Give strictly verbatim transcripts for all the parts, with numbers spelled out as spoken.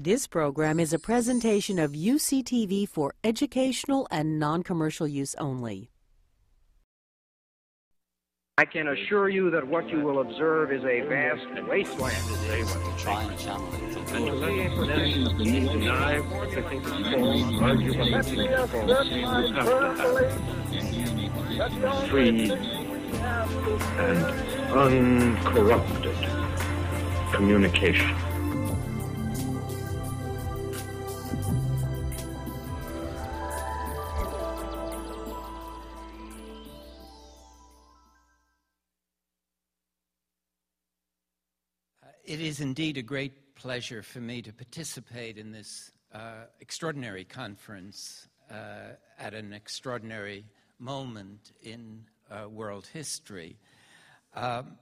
This program is a presentation of U C T V for educational and non-commercial use only. I can assure you that what you will observe is a vast wasteland. Try and channel it. And to see a procession of the need to deny, I think it's false, argue that I think it's false. You have to have free and uncorrupted communication. It is indeed a great pleasure for me to participate in this uh, extraordinary conference uh, at an extraordinary moment in uh, world history. Um,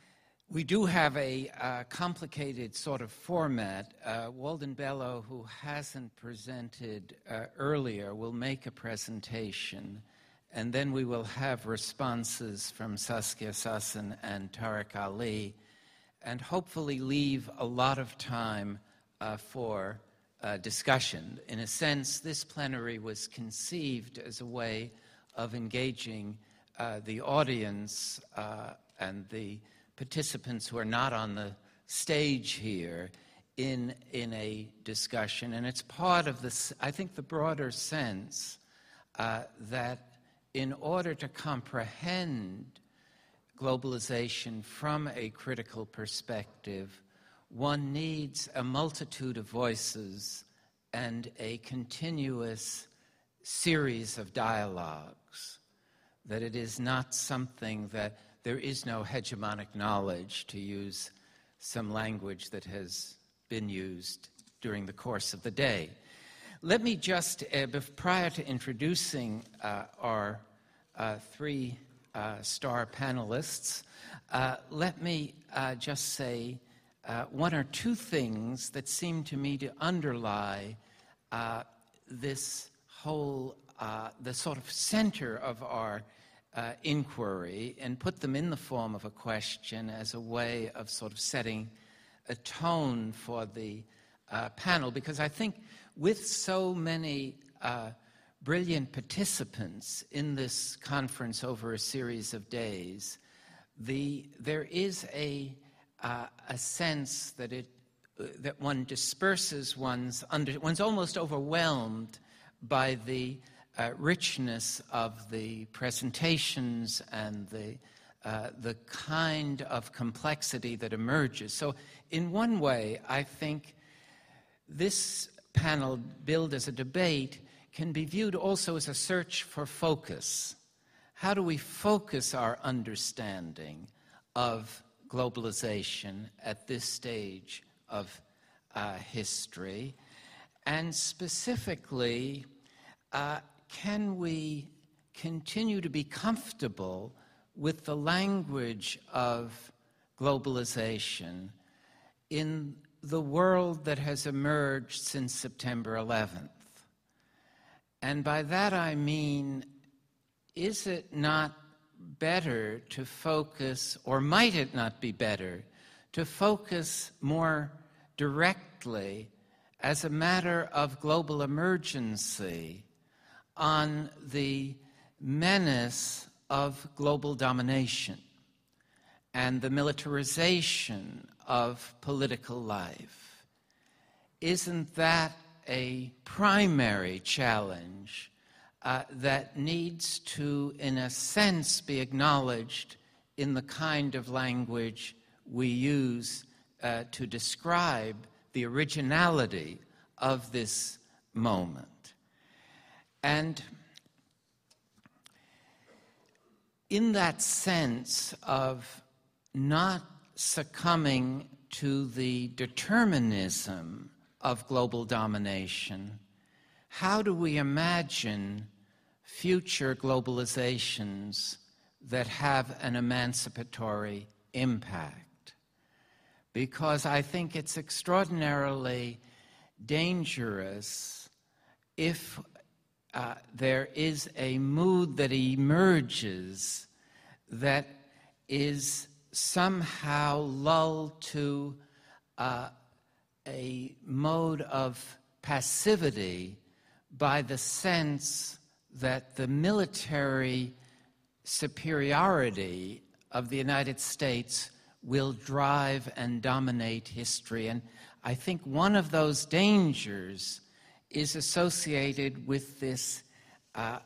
we do have a uh, complicated sort of format. Uh, Walden Bello, who hasn't presented uh, earlier, will make a presentation, and then we will have responses from Saskia Sassen and Tariq Ali, and hopefully leave a lot of time uh, for uh, discussion. In a sense, this plenary was conceived as a way of engaging uh, the audience uh, and the participants who are not on the stage here in, in a discussion. And it's part of this, I think, the broader sense uh, that in order to comprehend globalization from a critical perspective, one needs a multitude of voices and a continuous series of dialogues, that it is not something that there is no hegemonic knowledge, to use some language that has been used during the course of the day. Let me just, uh, prior to introducing uh, our uh, three Uh, star panelists, uh, let me uh, just say uh, one or two things that seem to me to underlie uh, this whole, uh, the sort of center of our uh, inquiry, and put them in the form of a question as a way of sort of setting a tone for the uh, panel, because I think with so many uh, brilliant participants in this conference over a series of days, the there is a uh, a sense that it uh, that one disperses one's under one's almost overwhelmed by the uh, richness of the presentations and the uh, the kind of complexity that emerges. So, in one way, I think this panel, billed as a debate, can be viewed also as a search for focus. How do we focus our understanding of globalization at this stage of uh, history? And specifically, uh, can we continue to be comfortable with the language of globalization in the world that has emerged since September eleventh? And by that I mean, is it not better to focus, or might it not be better, to focus more directly as a matter of global emergency on the menace of global domination and the militarization of political life? Isn't that a primary challenge uh, that needs to, in a sense, be acknowledged in the kind of language we use uh, to describe the originality of this moment? And in that sense of not succumbing to the determinism of global domination, how do we imagine future globalizations that have an emancipatory impact? Because I think it's extraordinarily dangerous if uh, there is a mood that emerges that is somehow lulled to uh, a mode of passivity by the sense that the military superiority of the United States will drive and dominate history. And I think one of those dangers is associated with this uh,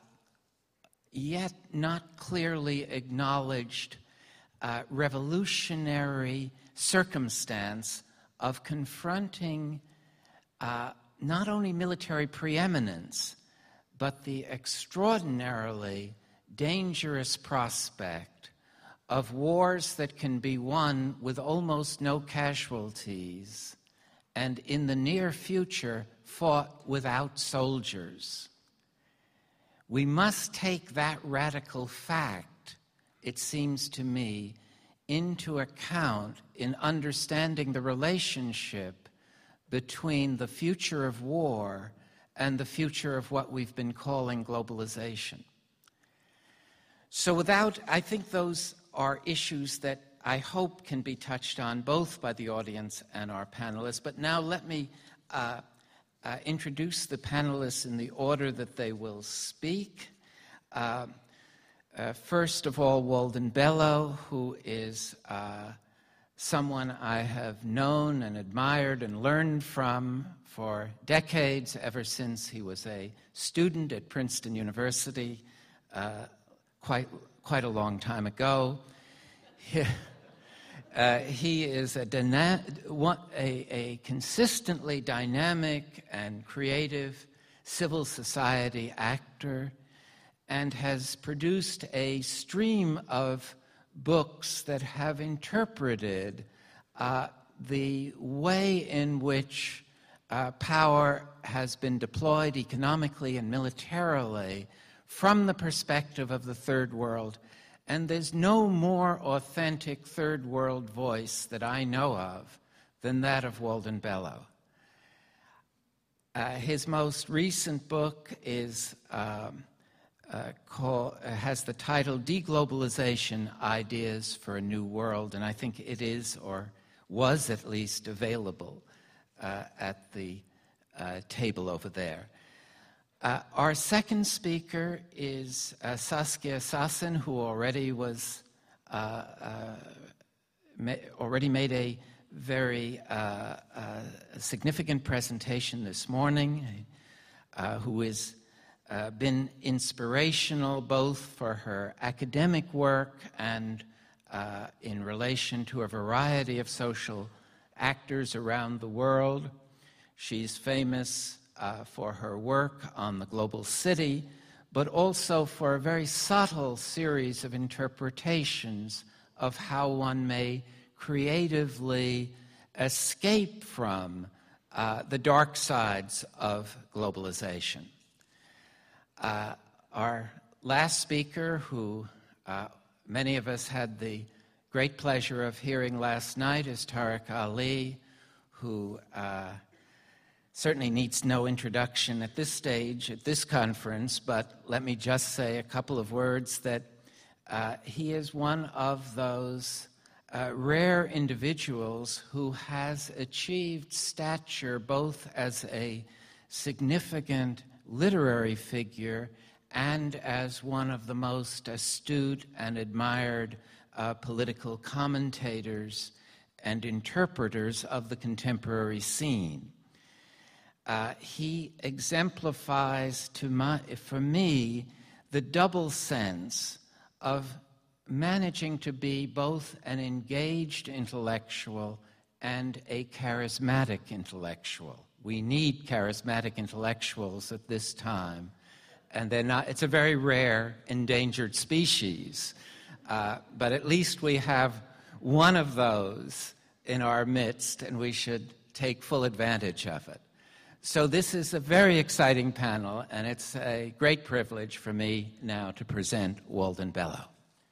yet not clearly acknowledged uh, revolutionary circumstance of confronting uh, not only military preeminence, but the extraordinarily dangerous prospect of wars that can be won with almost no casualties, and in the near future fought without soldiers. We must take that radical fact, it seems to me, into account in understanding the relationship between the future of war and the future of what we've been calling globalization. So without, I think those are issues that I hope can be touched on both by the audience and our panelists. But now let me uh, uh, introduce the panelists in the order that they will speak. Uh, uh, first of all, Walden Bello, who is uh, someone I have known and admired and learned from for decades, ever since he was a student at Princeton University uh, quite, quite a long time ago. He, uh, he is a, dyna- a, a consistently dynamic and creative civil society actor, and has produced a stream of books that have interpreted uh, the way in which uh, power has been deployed economically and militarily from the perspective of the Third World. And there's no more authentic Third World voice that I know of than that of Walden Bello. Uh, his most recent book is um, uh, called, uh, has the title Deglobalization, Ideas for a New World, and I think it is, or was at least, available uh, at the uh, table over there. Uh, our second speaker is uh, Saskia Sassen, who already was uh, uh, ma- already made a very uh, uh, significant presentation this morning, uh, who has uh, been inspirational both for her academic work and uh, in relation to a variety of social actors around the world. She's famous Uh, for her work on the global city, but also for a very subtle series of interpretations of how one may creatively escape from uh, the dark sides of globalization. Uh, our last speaker, who uh, many of us had the great pleasure of hearing last night, is Tariq Ali, who uh, certainly needs no introduction at this stage, at this conference, but let me just say a couple of words that uh, he is one of those uh, rare individuals who has achieved stature both as a significant literary figure and as one of the most astute and admired uh, political commentators and interpreters of the contemporary scene. Uh, he exemplifies, to my, for me, the double sense of managing to be both an engaged intellectual and a charismatic intellectual. We need charismatic intellectuals at this time, and they're not, it's a very rare endangered species, uh, but at least we have one of those in our midst, and we should take full advantage of it. So this is a very exciting panel, and it's a great privilege for me now to present Walden Bello.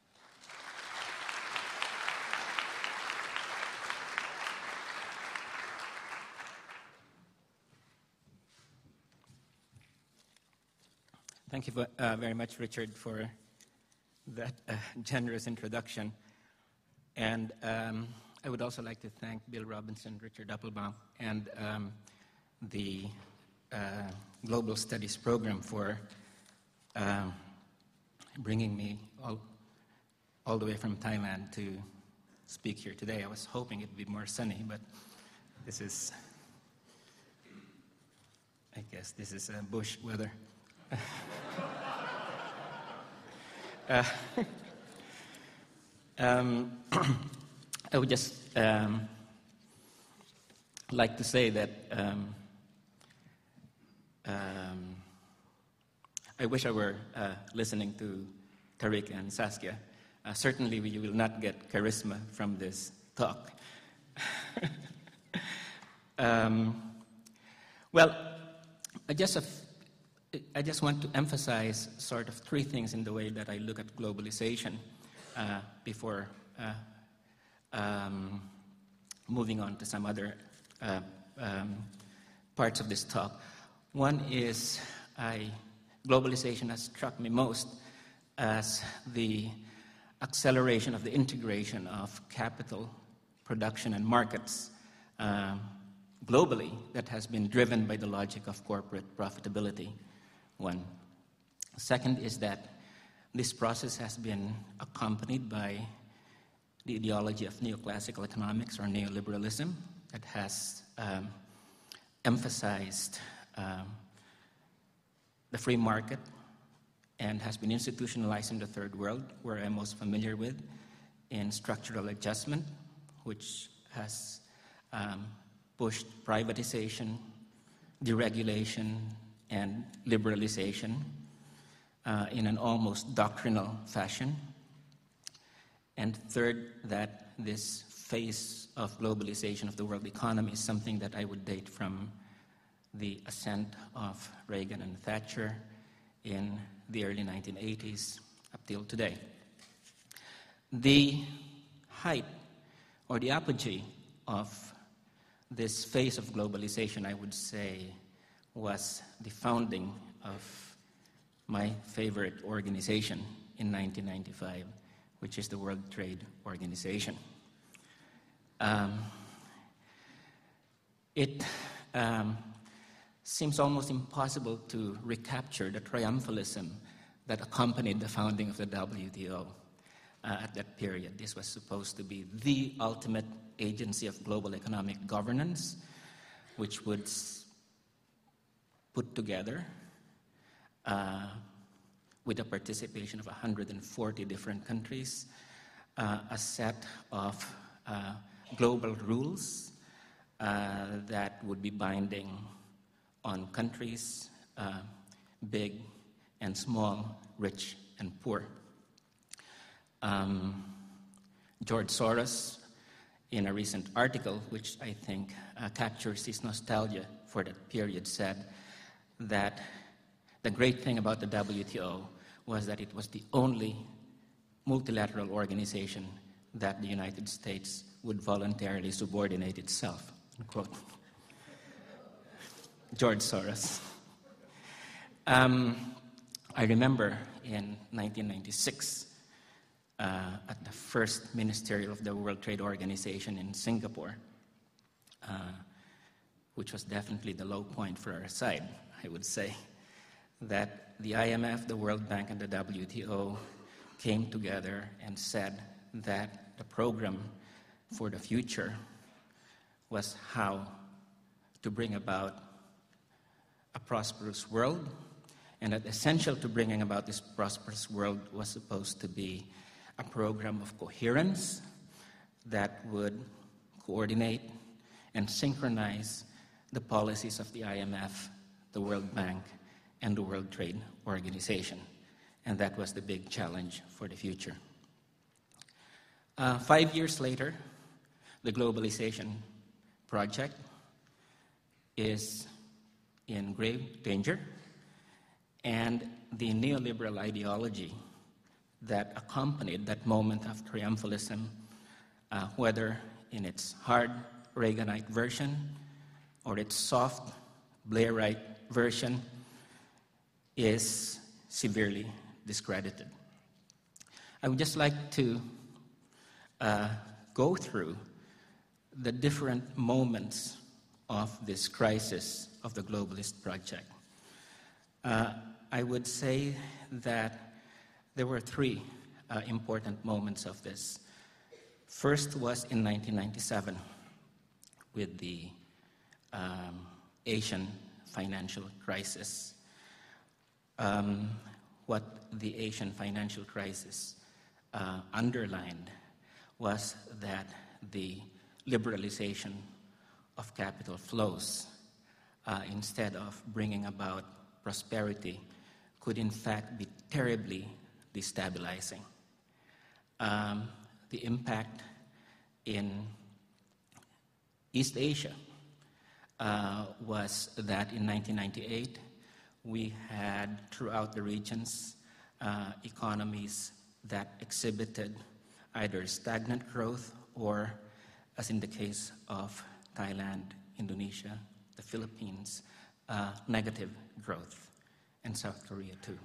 Thank you uh, very much, Richard, for that uh, generous introduction. And um, I would also like to thank Bill Robinson, Richard Applebaum, and um, the uh, Global Studies Program for um, bringing me all, all the way from Thailand to speak here today. I was hoping it would be more sunny, but this is, I guess this is uh, bush weather. uh, um, I would just um, like to say that um, um, I wish I were uh, listening to Tariq and Saskia. Uh, certainly, we will not get charisma from this talk. um, well, I just, have, I just want to emphasize sort of three things in the way that I look at globalization uh, before uh, um, moving on to some other uh, um, parts of this talk. One is I, globalization has struck me most as the acceleration of the integration of capital, production, and markets um, globally that has been driven by the logic of corporate profitability, one. Second is that this process has been accompanied by the ideology of neoclassical economics or neoliberalism that has um, emphasized um, the free market and has been institutionalized in the third world, where I'm most familiar with, in structural adjustment, which has um, pushed privatization, deregulation, and liberalization uh, in an almost doctrinal fashion. And third, that this phase of globalization of the world economy is something that I would date from the ascent of Reagan and Thatcher in the early nineteen eighties up till today. The height or the apogee of this phase of globalization, I would say, was the founding of my favorite organization in nineteen ninety-five, which is the World Trade Organization. Um, it um, seems almost impossible to recapture the triumphalism that accompanied the founding of the W T O uh, at that period. This was supposed to be the ultimate agency of global economic governance, which would s- put together, uh, with the participation of one hundred forty different countries, uh, a set of uh, global rules uh, that would be binding on countries, uh, big and small, rich and poor. Um, George Soros, in a recent article, which I think uh, captures his nostalgia for that period, said that the great thing about the W T O was that it was the only multilateral organization that the United States would voluntarily subordinate itself, unquote. George Soros. Um, I remember in nineteen ninety-six, uh, at the first ministerial of the World Trade Organization in Singapore, uh, which was definitely the low point for our side, I would say, that the I M F, the World Bank, and the W T O came together and said that the program for the future was how to bring about a prosperous world, and that essential to bringing about this prosperous world was supposed to be a program of coherence that would coordinate and synchronize the policies of the I M F, the World Bank, and the World Trade Organization. And that was the big challenge for the future. Uh, five years later, the globalization project is in grave danger, and the neoliberal ideology that accompanied that moment of triumphalism, uh, whether in its hard Reaganite version or its soft Blairite version, is severely discredited. I would just like to uh, go through the different moments of this crisis of the globalist project. Uh, I would say that there were three uh, important moments of this. First was in nineteen ninety-seven with the um, Asian financial crisis. Um, what the Asian financial crisis uh, underlined was that the liberalization of capital flows, uh, instead of bringing about prosperity, could in fact be terribly destabilizing. Um, the impact in East Asia uh, was that in nineteen ninety-eight, we had throughout the regions uh, economies that exhibited either stagnant growth or, as in the case of Thailand, Indonesia, the Philippines, uh, negative growth, and South Korea too.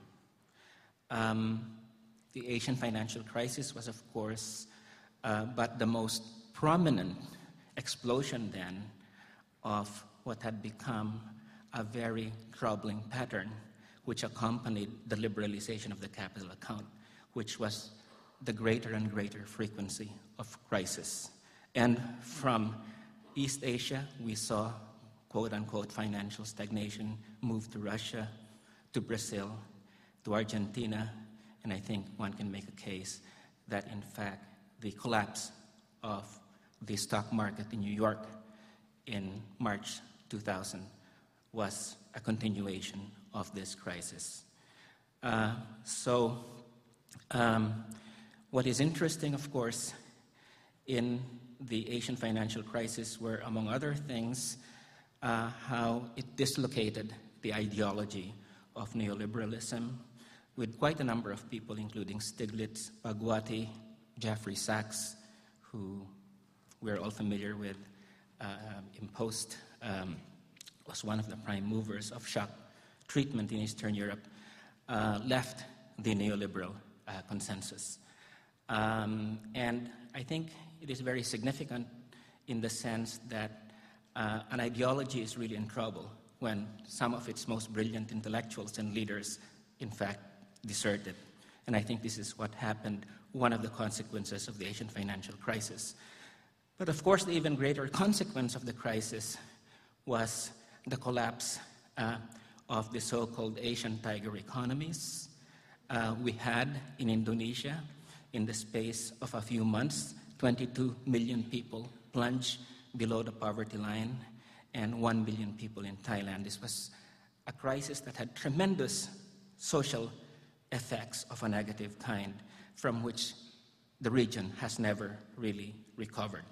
Um, the Asian financial crisis was, of course, uh, but the most prominent explosion then of what had become a very troubling pattern which accompanied the liberalization of the capital account, which was the greater and greater frequency of crisis. And from East Asia, we saw quote-unquote financial stagnation move to Russia, to Brazil, to Argentina, and I think one can make a case that in fact the collapse of the stock market in New York in March two thousand was a continuation of this crisis. Uh, so um, what is interesting, of course, in the Asian financial crisis were, among other things, uh, how it dislocated the ideology of neoliberalism with quite a number of people, including Stiglitz, Bhagwati, Jeffrey Sachs, who we're all familiar with, uh, in Post, um, was one of the prime movers of shock treatment in Eastern Europe, uh, left the neoliberal uh, consensus. Um, and I think it is very significant in the sense that uh, an ideology is really in trouble when some of its most brilliant intellectuals and leaders, in fact, desert it. And I think this is what happened, one of the consequences of the Asian financial crisis. But of course, the even greater consequence of the crisis was the collapse uh, of the so-called Asian tiger economies. Uh, we had in Indonesia, in the space of a few months, twenty-two million people plunge below the poverty line, and one billion people in Thailand. This was a crisis that had tremendous social effects of a negative kind from which the region has never really recovered.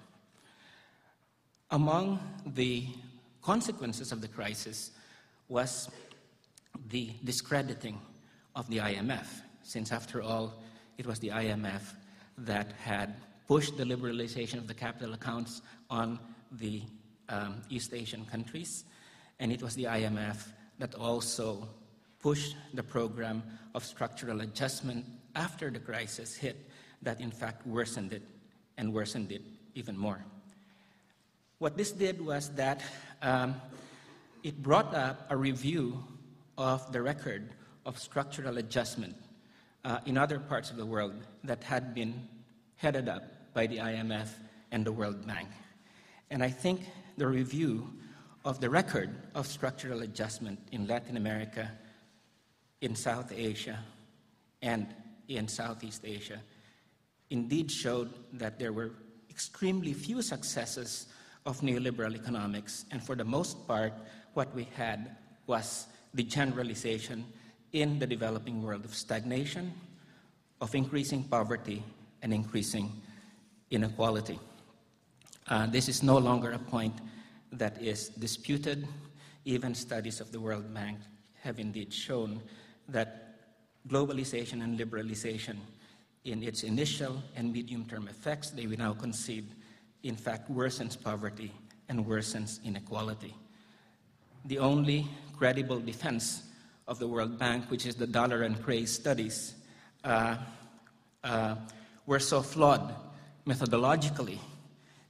Among the consequences of the crisis was the discrediting of the I M F, since after all, it was the I M F that had pushed the liberalization of the capital accounts on the um, East Asian countries, and it was the I M F that also pushed the program of structural adjustment after the crisis hit that in fact worsened it and worsened it even more. What this did was that um, it brought up a review of the record of structural adjustment uh, in other parts of the world that had been headed up by the I M F and the World Bank. And I think the review of the record of structural adjustment in Latin America, in South Asia, and in Southeast Asia indeed showed that there were extremely few successes of neoliberal economics, and for the most part, what we had was the generalization in the developing world of stagnation, of increasing poverty, and increasing inequality. Uh, this is no longer a point that is disputed. Even studies of the World Bank have indeed shown that globalization and liberalization, in its initial and medium-term effects, they will now concede, in fact, worsens poverty and worsens inequality. The only credible defense of the World Bank, which is the Dollar and Craze studies, uh, uh, were so flawed methodologically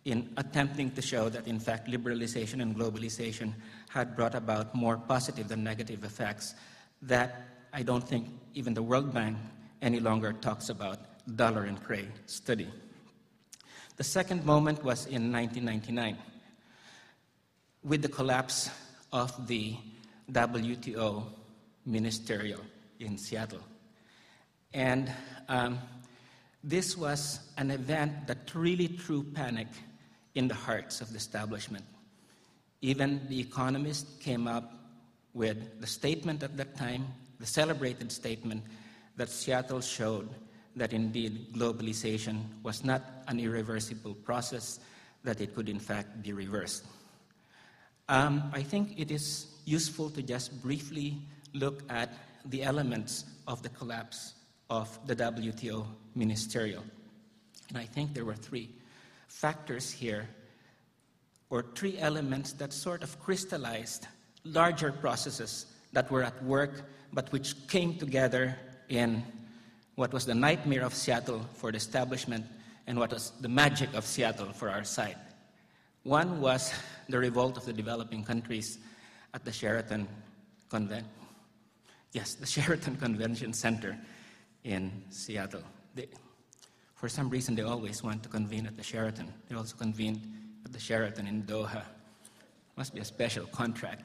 in attempting to show that, in fact, liberalization and globalization had brought about more positive than negative effects that I don't think even the World Bank any longer talks about, Dollar and Cray study. The second moment was in nineteen ninety-nine, with the collapse of the W T O ministerial in Seattle. And um, this was an event that really threw panic in the hearts of the establishment. Even The Economist came up with the statement at that time, the celebrated statement, that Seattle showed that indeed globalization was not an irreversible process, that it could in fact be reversed. Um, I think it is useful to just briefly look at the elements of the collapse of the W T O ministerial. And I think there were three factors here, or three elements that sort of crystallized larger processes that were at work, but which came together in what was the nightmare of Seattle for the establishment and what was the magic of Seattle for our side. One was the revolt of the developing countries at the Sheraton Convention. Yes, the Sheraton Convention Center in Seattle. They, for some reason, they always want to convene at the Sheraton. They also convened at the Sheraton in Doha. Must be a special contract.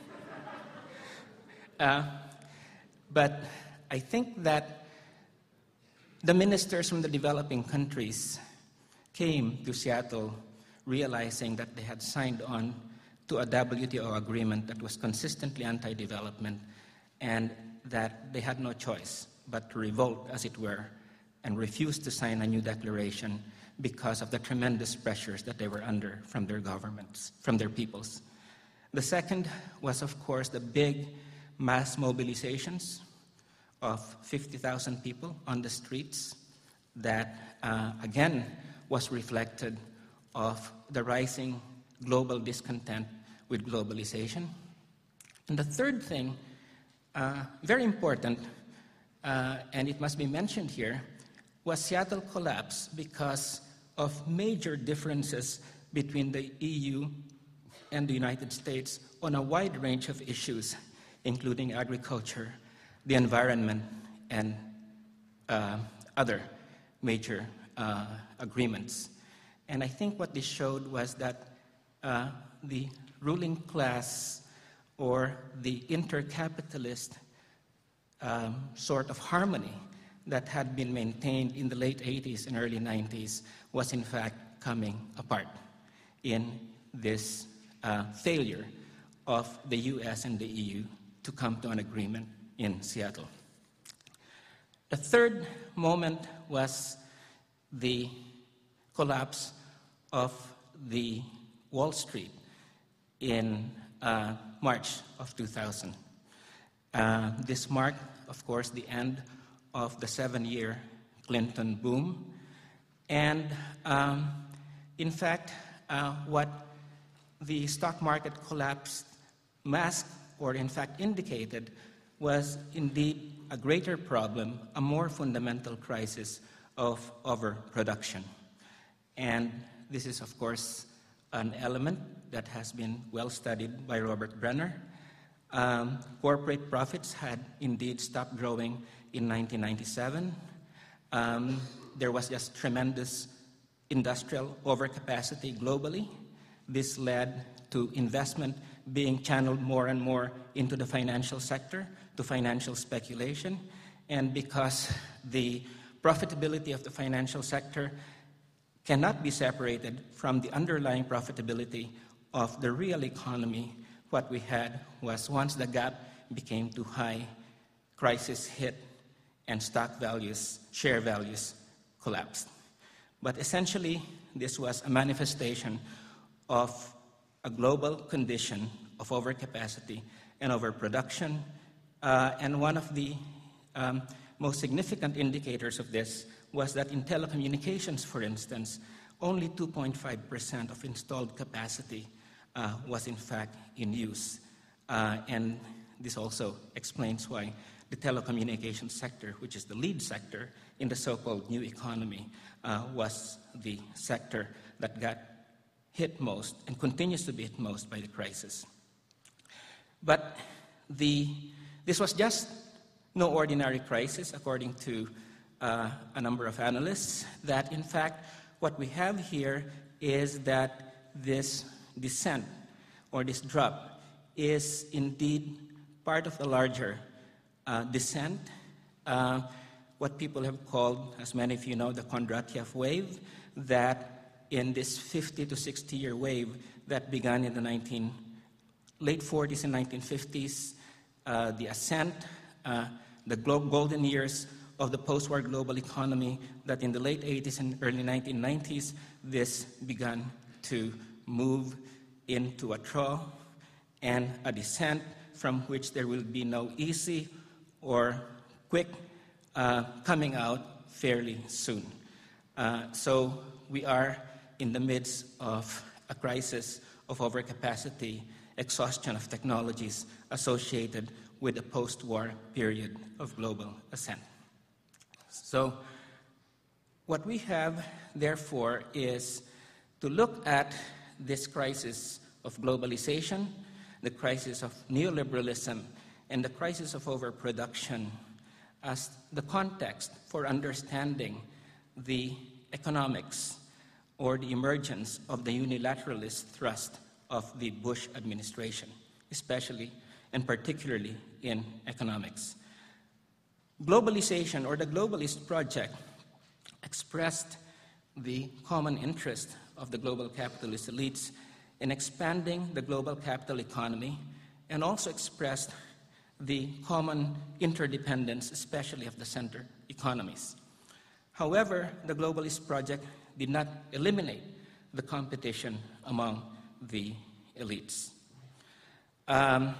uh, but I think that the ministers from the developing countries came to Seattle realizing that they had signed on to a W T O agreement that was consistently anti-development, and that they had no choice but to revolt, as it were, and refuse to sign a new declaration because of the tremendous pressures that they were under from their governments, from their peoples. The second was, of course, the big mass mobilizations of fifty thousand people on the streets that, uh, again, was reflected of the rising global discontent with globalization. And the third thing, uh, very important, uh, and it must be mentioned here, was Seattle collapse because of major differences between the E U and the United States on a wide range of issues, including agriculture, the environment, and uh, other major uh, agreements. And I think what this showed was that uh, the ruling class, or the intercapitalist um, sort of harmony that had been maintained in the late eighties and early nineties was in fact coming apart in this uh, failure of the U S and the E U to come to an agreement in Seattle. The third moment was the collapse of the Wall Street in uh, March of two thousand. Uh, this marked, of course, the end of the seven-year Clinton boom. And um, in fact, uh, what the stock market collapse masked, or in fact indicated, was indeed a greater problem, a more fundamental crisis of overproduction. And this is, of course, an element that has been well studied by Robert Brenner. Um, corporate profits had indeed stopped growing in nineteen ninety-seven. Um, there was just tremendous industrial overcapacity globally. This led to investment being channeled more and more into the financial sector, to financial speculation. And because the profitability of the financial sector cannot be separated from the underlying profitability of the real economy, what we had was, once the gap became too high, crisis hit, and stock values, share values, collapsed. But essentially, this was a manifestation of a global condition of overcapacity and overproduction. Uh, and one of the um, most significant indicators of this was that in telecommunications, for instance, only two point five percent of installed capacity uh, was in fact in use. Uh, and this also explains why the telecommunications sector, which is the lead sector in the so-called new economy, uh, was the sector that got hit most and continues to be hit most by the crisis. But the, this was just no ordinary crisis, according to uh, a number of analysts, that in fact what we have here is that this descent or this drop is indeed part of the larger uh, descent, uh, what people have called, as many of you know, the Kondratiev wave, that in this fifty to sixty year wave that began in the nineteen, late forties and nineteen fifties, uh, the ascent, uh, the glo- golden years of the post-war global economy, that in the late eighties and early nineteen nineties, this began to move into a trough and a descent from which there will be no easy or quick uh, coming out fairly soon. Uh, so we are in the midst of a crisis of overcapacity, exhaustion of technologies associated with the post-war period of global ascent. So what we have, therefore, is to look at this crisis of globalization, the crisis of neoliberalism, and the crisis of overproduction as the context for understanding the economics or the emergence of the unilateralist thrust of the Bush administration, especially and particularly in economics. Globalization, or the globalist project, expressed the common interest of the global capitalist elites in expanding the global capital economy, and also expressed the common interdependence, especially of the center economies. However, the globalist project did not eliminate the competition among the elites. Um,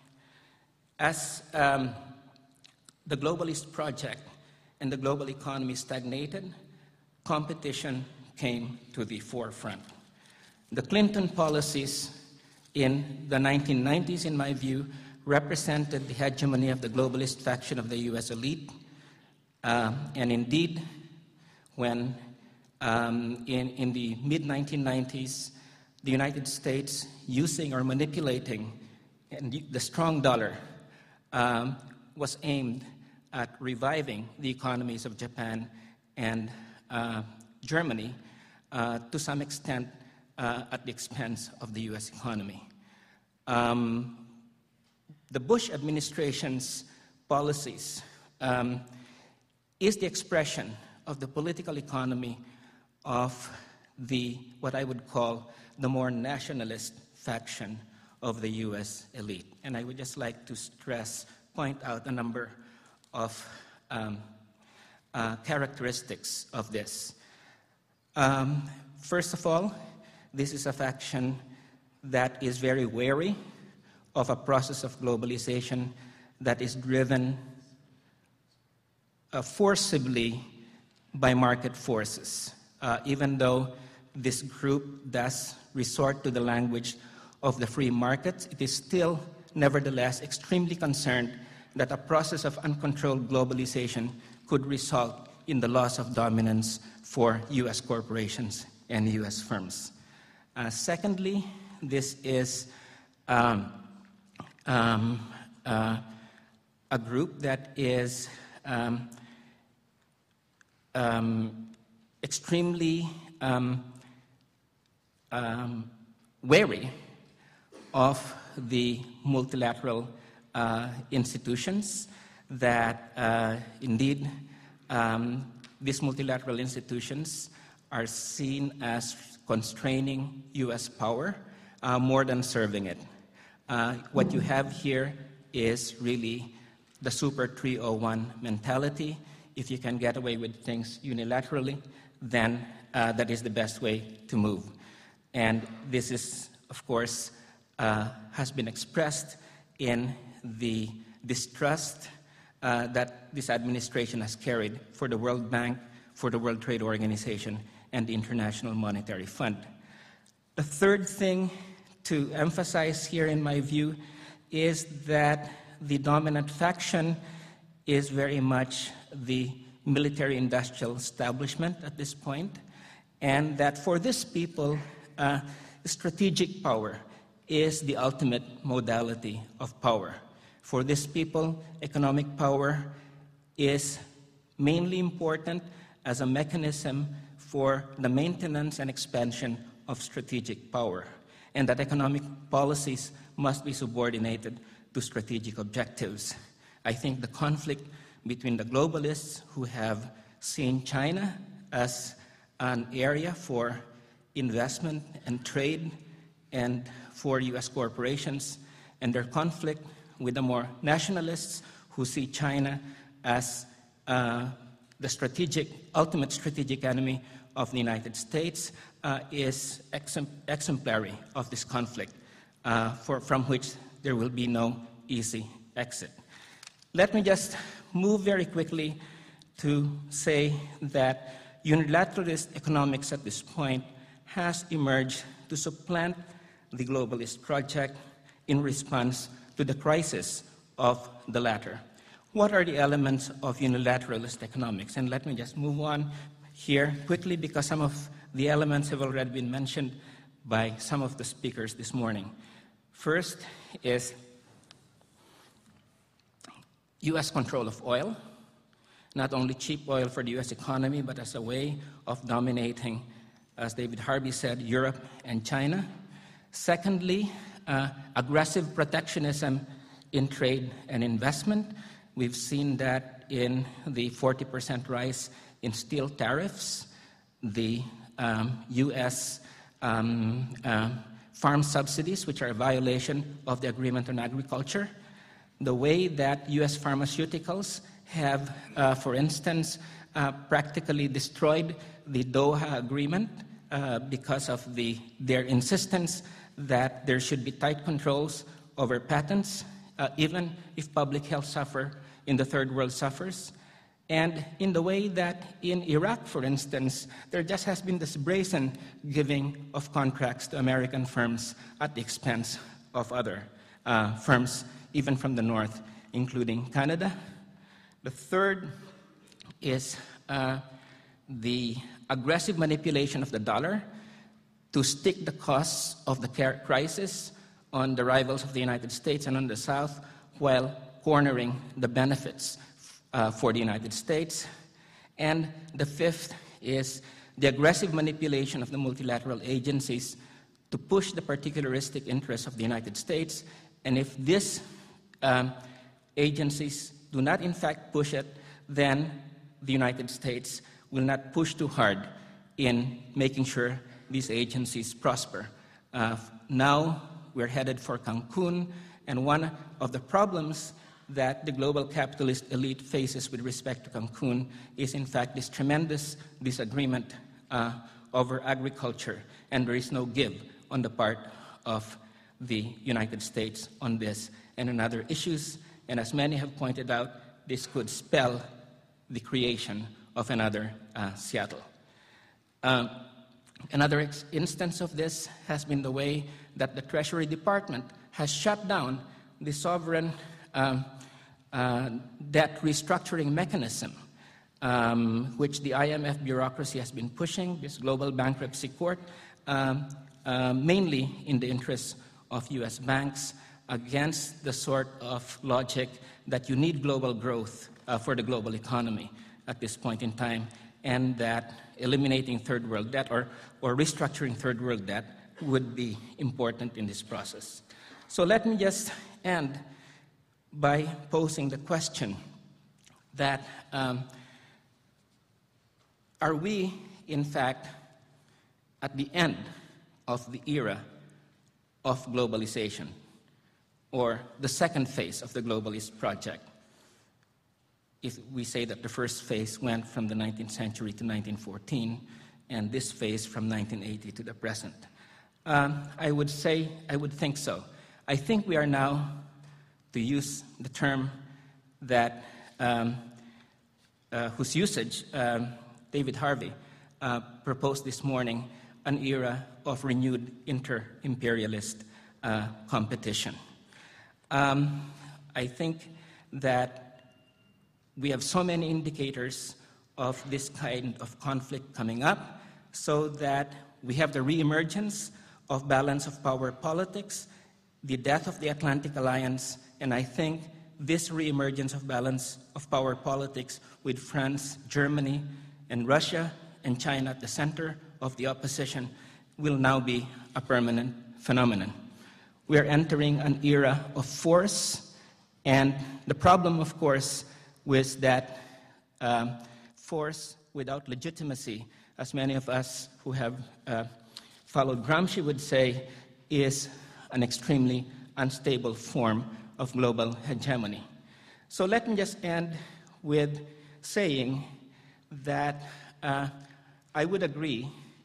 as um, the globalist project and the global economy stagnated, competition came to the forefront. The Clinton policies in the nineteen nineties, in my view, represented the hegemony of the globalist faction of the U S elite. Uh, and indeed, when um, in, in the mid nineteen nineties, the United States, using or manipulating the strong dollar, um, was aimed at reviving the economies of Japan and uh, Germany, uh, to some extent uh, at the expense of the U S economy. Um, the Bush administration's policies um, is the expression of the political economy of the, what I would call, the more nationalist faction of the U S elite. And I would just like to stress, point out a number of um, uh, characteristics of this. Um, first of all, this is a faction that is very wary of a process of globalization that is driven uh, forcibly by market forces, uh, even though this group does resort to the language of the free market, it is still, nevertheless, extremely concerned that a process of uncontrolled globalization could result in the loss of dominance for U S corporations and U S firms. Uh, secondly, this is um, um, uh, a group that is um, um, extremely um, um, wary of the multilateral uh, institutions, that uh, indeed um, these multilateral institutions are seen as constraining U S power uh, more than serving it. Uh, what you have here is really the Super three oh one mentality. If you can get away with things unilaterally, then uh, that is the best way to move. And this is, of course, uh, has been expressed in the distrust uh, that this administration has carried for the World Bank, for the World Trade Organization, and the International Monetary Fund. The third thing to emphasize here, in my view, is that the dominant faction is very much the military-industrial establishment at this point, and that for these people, uh, strategic power is the ultimate modality of power. For these people, economic power is mainly important as a mechanism for the maintenance and expansion of strategic power, and that economic policies must be subordinated to strategic objectives. I think the conflict between the globalists who have seen China as an area for investment and trade and for U S corporations, and their conflict with the more nationalists who see China as uh, the strategic, ultimate strategic enemy of the United States, uh, is exem- exemplary of this conflict, uh, for, from which there will be no easy exit. Let me just move very quickly to say that unilateralist economics at this point has emerged to supplant the globalist project in response to the crisis of the latter. What are the elements of unilateralist economics? And let me just move on here quickly because some of the elements have already been mentioned by some of the speakers this morning. First is U S control of oil, not only cheap oil for the U S economy, but as a way of dominating, as David Harvey said, Europe and China. Secondly, uh, aggressive protectionism in trade and investment. We've seen that in the forty percent rise in steel tariffs, the um, U S um, uh, farm subsidies, which are a violation of the Agreement on Agriculture, the way that U S pharmaceuticals have, uh, for instance, uh, practically destroyed the Doha Agreement uh, because of the, their insistence that there should be tight controls over patents, uh, even if public health suffer in the third world suffers. And in the way that in Iraq, for instance, there just has been this brazen giving of contracts to American firms at the expense of other uh, firms, even from the north, including Canada. The third is uh, the aggressive manipulation of the dollar to stick the costs of the crisis on the rivals of the United States and on the South, while cornering the benefits uh, for the United States. And the fifth is the aggressive manipulation of the multilateral agencies to push the particularistic interests of the United States. And if these um, agencies do not in fact push it, then the United States will not push too hard in making sure these agencies prosper. Uh, now we're headed for Cancun, and one of the problems that the global capitalist elite faces with respect to Cancun is in fact this tremendous disagreement uh, over agriculture, and there is no give on the part of the United States on this and on other issues. And as many have pointed out, this could spell the creation of another uh, Seattle. Um, another ex- instance of this has been the way that the Treasury Department has shut down the sovereign um, uh, debt restructuring mechanism, um, which the I M F bureaucracy has been pushing, this global bankruptcy court, um, uh, mainly in the interests of U S banks, against the sort of logic that you need global growth uh, for the global economy at this point in time, and that eliminating third world debt or, or restructuring third world debt would be important in this process. So let me just end by posing the question that um, are we, in fact, at the end of the era of globalization, or the second phase of the globalist project, if we say that the first phase went from the nineteenth century to nineteen fourteen, and this phase from nineteen eighty to the present? Um, I would say, I would think so. I think we are now, to use the term that um, uh, whose usage um, David Harvey uh, proposed this morning, an era of renewed inter-imperialist uh, competition. Um, I think that we have so many indicators of this kind of conflict coming up, so that we have the reemergence of balance of power politics, the death of the Atlantic Alliance, and I think this reemergence of balance of power politics with France, Germany, and Russia and China at the center of the opposition will now be a permanent phenomenon. We are entering an era of force, and the problem, of course, was that um, force without legitimacy, as many of us who have uh, followed Gramsci would say, is an extremely unstable form of global hegemony. So let me just end with saying that uh, I would agree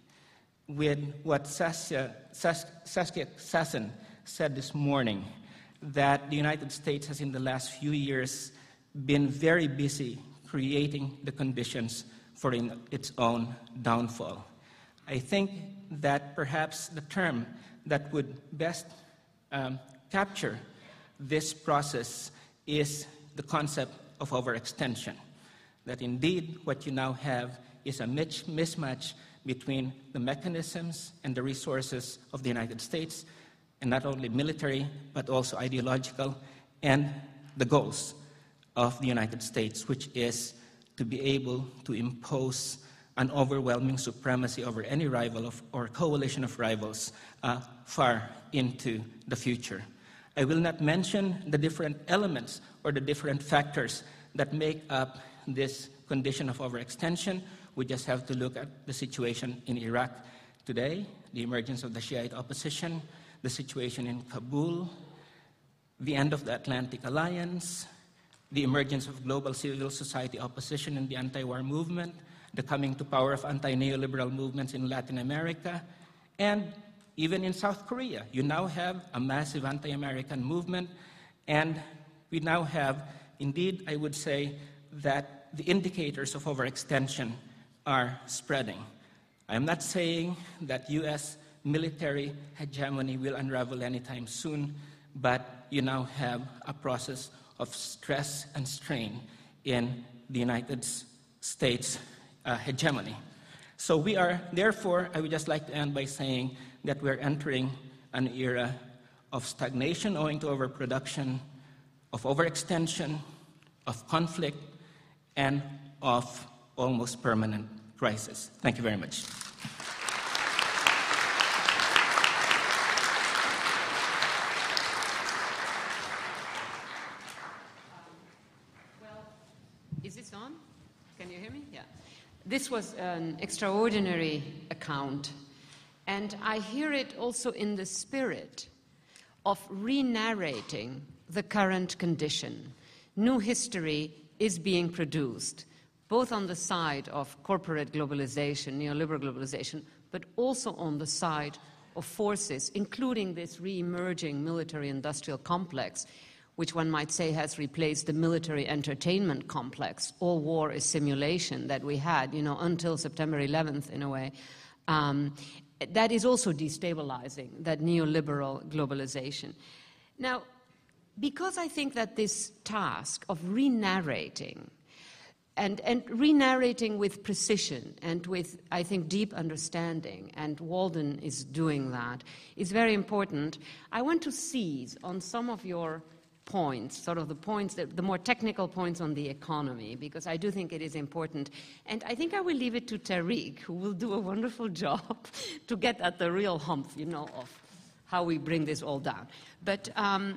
with what Saskia, Sas, Saskia Sassen said this morning, that the United States has in the last few years been very busy creating the conditions for in its own downfall. I think that perhaps the term that would best um, capture this process is the concept of overextension, that indeed what you now have is a mismatch between the mechanisms and the resources of the United States, and not only military, but also ideological, and the goals of the United States, which is to be able to impose an overwhelming supremacy over any rival of, or coalition of rivals uh, far into the future. I will not mention the different elements or the different factors that make up this condition of overextension. We just have to look at the situation in Iraq today, the emergence of the Shiite opposition, the situation in Kabul, the end of the Atlantic Alliance, the emergence of global civil society opposition in the anti-war movement, the coming to power of anti-neoliberal movements in Latin America, and even in South Korea. You now have a massive anti-American movement, and we now have, indeed, I would say, that the indicators of overextension are spreading. I am not saying that U S military hegemony will unravel anytime soon, but you now have a process of stress and strain in the United States uh, hegemony. So we are, therefore, I would just like to end by saying that we're entering an era of stagnation owing to overproduction, of overextension, of conflict, and of almost permanent crisis. Thank you very much. Is this on? Can you hear me? Yeah. This was an extraordinary account, and I hear it also in the spirit of re-narrating the current condition. New history is being produced, both on the side of corporate globalization, neoliberal globalization, but also on the side of forces, including this re-emerging military-industrial complex, which one might say has replaced the military entertainment complex. All war is simulation that we had, you know, until September eleventh, in a way. Um, that is also destabilizing, that neoliberal globalization. Now, because I think that this task of re-narrating, and, and re-narrating with precision and with, I think, deep understanding, and Walden is doing that, is very important, I want to seize on some of your points, sort of the points, that, the more technical points on the economy, because I do think it is important. And I think I will leave it to Tariq, who will do a wonderful job to get at the real hump, you know, of how we bring this all down. But um,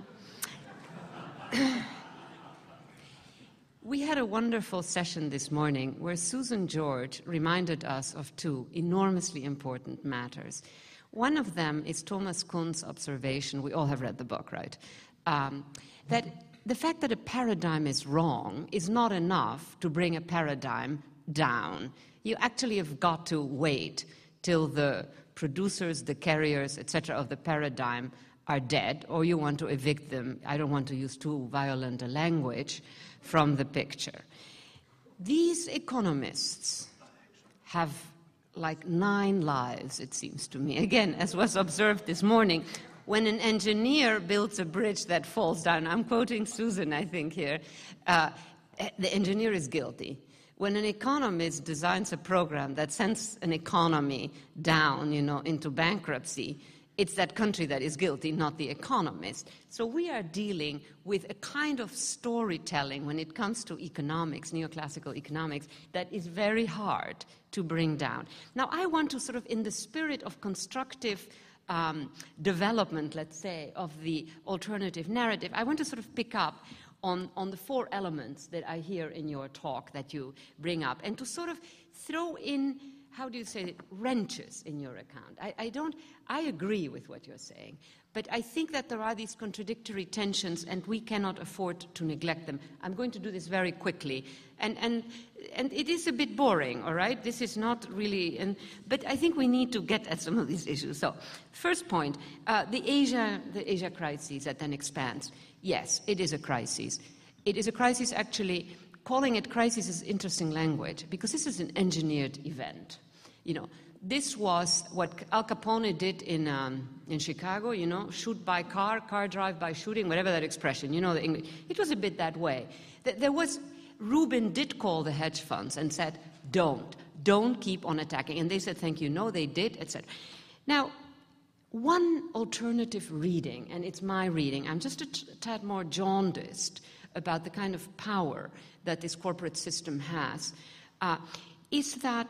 we had a wonderful session this morning where Susan George reminded us of two enormously important matters. One of them is Thomas Kuhn's observation, we all have read the book, right? Um, that the fact that a paradigm is wrong is not enough to bring a paradigm down. You actually have got to wait till the producers, the carriers, et cetera, of the paradigm are dead, or you want to evict them, I don't want to use too violent a language, from the picture. These economists have like nine lives, it seems to me. Again, as was observed this morning, when an engineer builds a bridge that falls down, I'm quoting Susan, I think, here, uh, the engineer is guilty. When an economist designs a program that sends an economy down, you know, into bankruptcy, it's that country that is guilty, not the economist. So we are dealing with a kind of storytelling when it comes to economics, neoclassical economics, that is very hard to bring down. Now, I want to sort of, in the spirit of constructive um, development, let's say, of the alternative narrative, I want to sort of pick up on, on the four elements that I hear in your talk that you bring up, and to sort of throw in, how do you say it, wrenches in your account. I, I don't, I agree with what you're saying, but I think that there are these contradictory tensions and we cannot afford to neglect them. I'm going to do this very quickly, and, and, and it is a bit boring, all right? This is not really, and, but I think we need to get at some of these issues. So, first point, uh, the Asia, the Asia crisis that then expands. Yes, it is a crisis. It is a crisis, actually. Calling it crisis is interesting language, because this is an engineered event. You know, this was what Al Capone did in um, in Chicago, you know, shoot by car, car drive by shooting, whatever that expression, you know, the English. It was a bit that way. There was, Rubin did call the hedge funds and said, don't, don't keep on attacking. And they said, thank you, no, they did, et cetera. Now, one alternative reading, and it's my reading, I'm just a t- tad more jaundiced about the kind of power that this corporate system has, uh, is that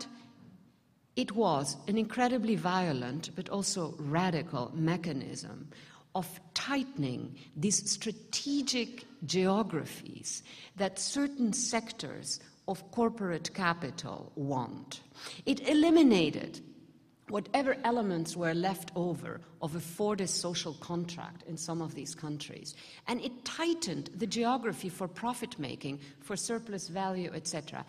it was an incredibly violent but also radical mechanism of tightening these strategic geographies that certain sectors of corporate capital want. It eliminated whatever elements were left over of a Fordist social contract in some of these countries. And it tightened the geography for profit-making, for surplus value, et cetera.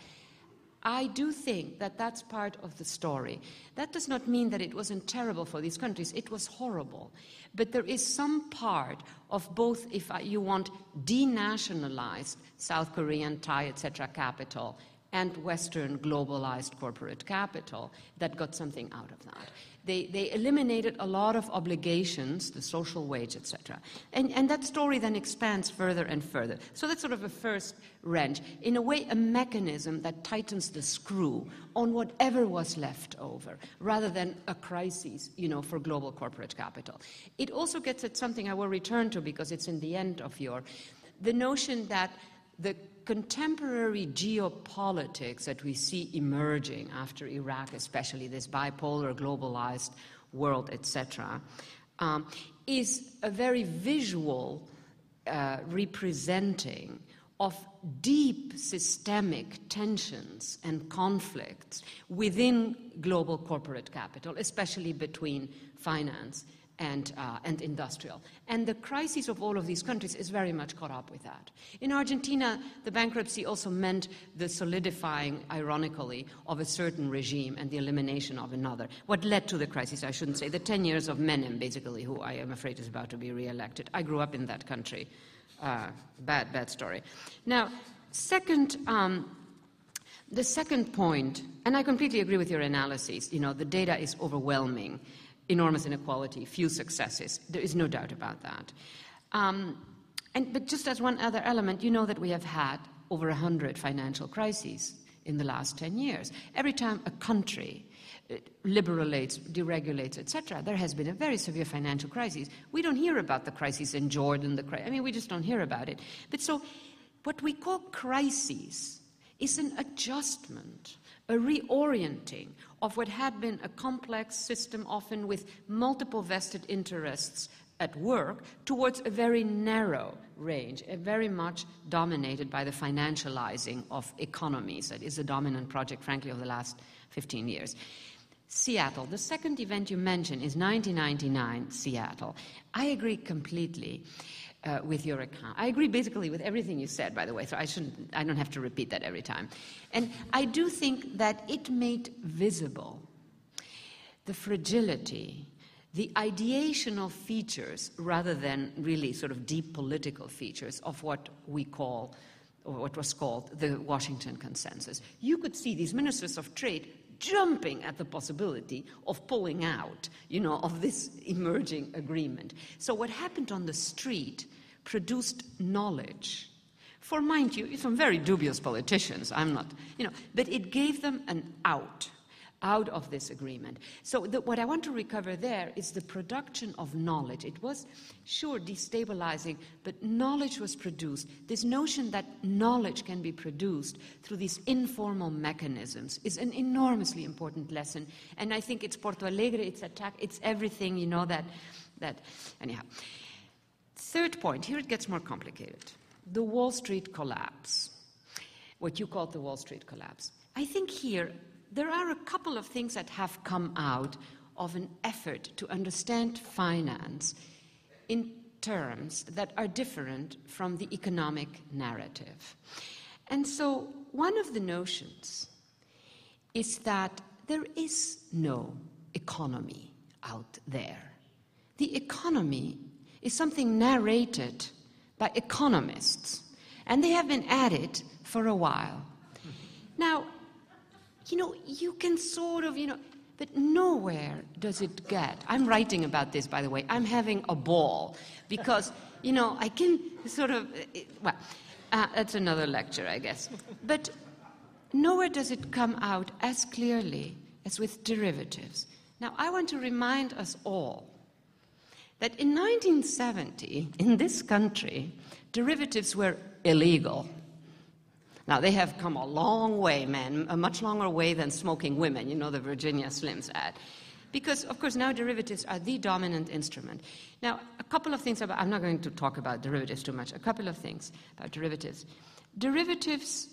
I do think that that's part of the story. That does not mean that it wasn't terrible for these countries. It was horrible. But there is some part of both, if you want, denationalized South Korean, Thai, et cetera capital and Western globalized corporate capital that got something out of that. They, they eliminated a lot of obligations, the social wage, et cetera. And, and that story then expands further and further. So that's sort of a first wrench. In a way, a mechanism that tightens the screw on whatever was left over, rather than a crisis, you know, for global corporate capital. It also gets at something I will return to because it's in the end of your, the notion that the contemporary geopolitics that we see emerging after Iraq, especially this bipolar, globalized world, et cetera, um, is a very visual uh, representing of deep systemic tensions and conflicts within global corporate capital, especially between finance and, uh, and industrial. And the crisis of all of these countries is very much caught up with that. In Argentina, the bankruptcy also meant the solidifying, ironically, of a certain regime and the elimination of another. What led to the crisis, I shouldn't say, the ten years of Menem, basically, who I am afraid is about to be re-elected. I grew up in that country. Uh, bad, bad story. Now, second, um, the second point, and I completely agree with your analysis, you know, the data is overwhelming. Enormous inequality, few successes. There is no doubt about that. Um, and, but just as one other element, you know that we have had over one hundred financial crises in the last ten years. Every time a country uh, liberalates, deregulates, et cetera, there has been a very severe financial crisis. We don't hear about the crisis in Jordan. The cri- I mean, we just don't hear about it. But so what we call crises is an adjustment, a reorienting of what had been a complex system, often with multiple vested interests at work, towards a very narrow range, a very much dominated by the financializing of economies. That is a dominant project, frankly, of the last fifteen years. Seattle, the second event you mentioned is nineteen ninety-nine, Seattle. I agree completely. Uh, with your account. I agree basically with everything you said, by the way, so I shouldn't, I don't have to repeat that every time. And I do think that it made visible the fragility, the ideational features, rather than really sort of deep political features of what we call, or what was called, the Washington Consensus. You could see these ministers of trade jumping at the possibility of pulling out, you know, of this emerging agreement. So what happened on the street produced knowledge for, mind you, some very dubious politicians. I'm not, you know, but it gave them an out. out of this agreement. So the, what I want to recover there is the production of knowledge. It was, sure, destabilizing, but knowledge was produced. This notion that knowledge can be produced through these informal mechanisms is an enormously important lesson. And I think it's Porto Alegre, it's attack, it's everything, you know, that, that, anyhow. Third point, here it gets more complicated. The Wall Street collapse, what you call the Wall Street collapse. I think here, there are a couple of things that have come out of an effort to understand finance in terms that are different from the economic narrative. And so one of the notions is that there is no economy out there. The economy is something narrated by economists, and they have been at it for a while. Now, you know, you can sort of, you know, but nowhere does it get. I'm writing about this, by the way. I'm having a ball because, you know, I can sort of, well, uh, that's another lecture, I guess. But nowhere does it come out as clearly as with derivatives. Now, I want to remind us all that in nineteen seventy, in this country, derivatives were illegal. Now, they have come a long way, man, a much longer way than smoking women, you know, the Virginia Slims ad. Because, of course, now derivatives are the dominant instrument. Now, a couple of things about, I'm not going to talk about derivatives too much, a couple of things about derivatives. Derivatives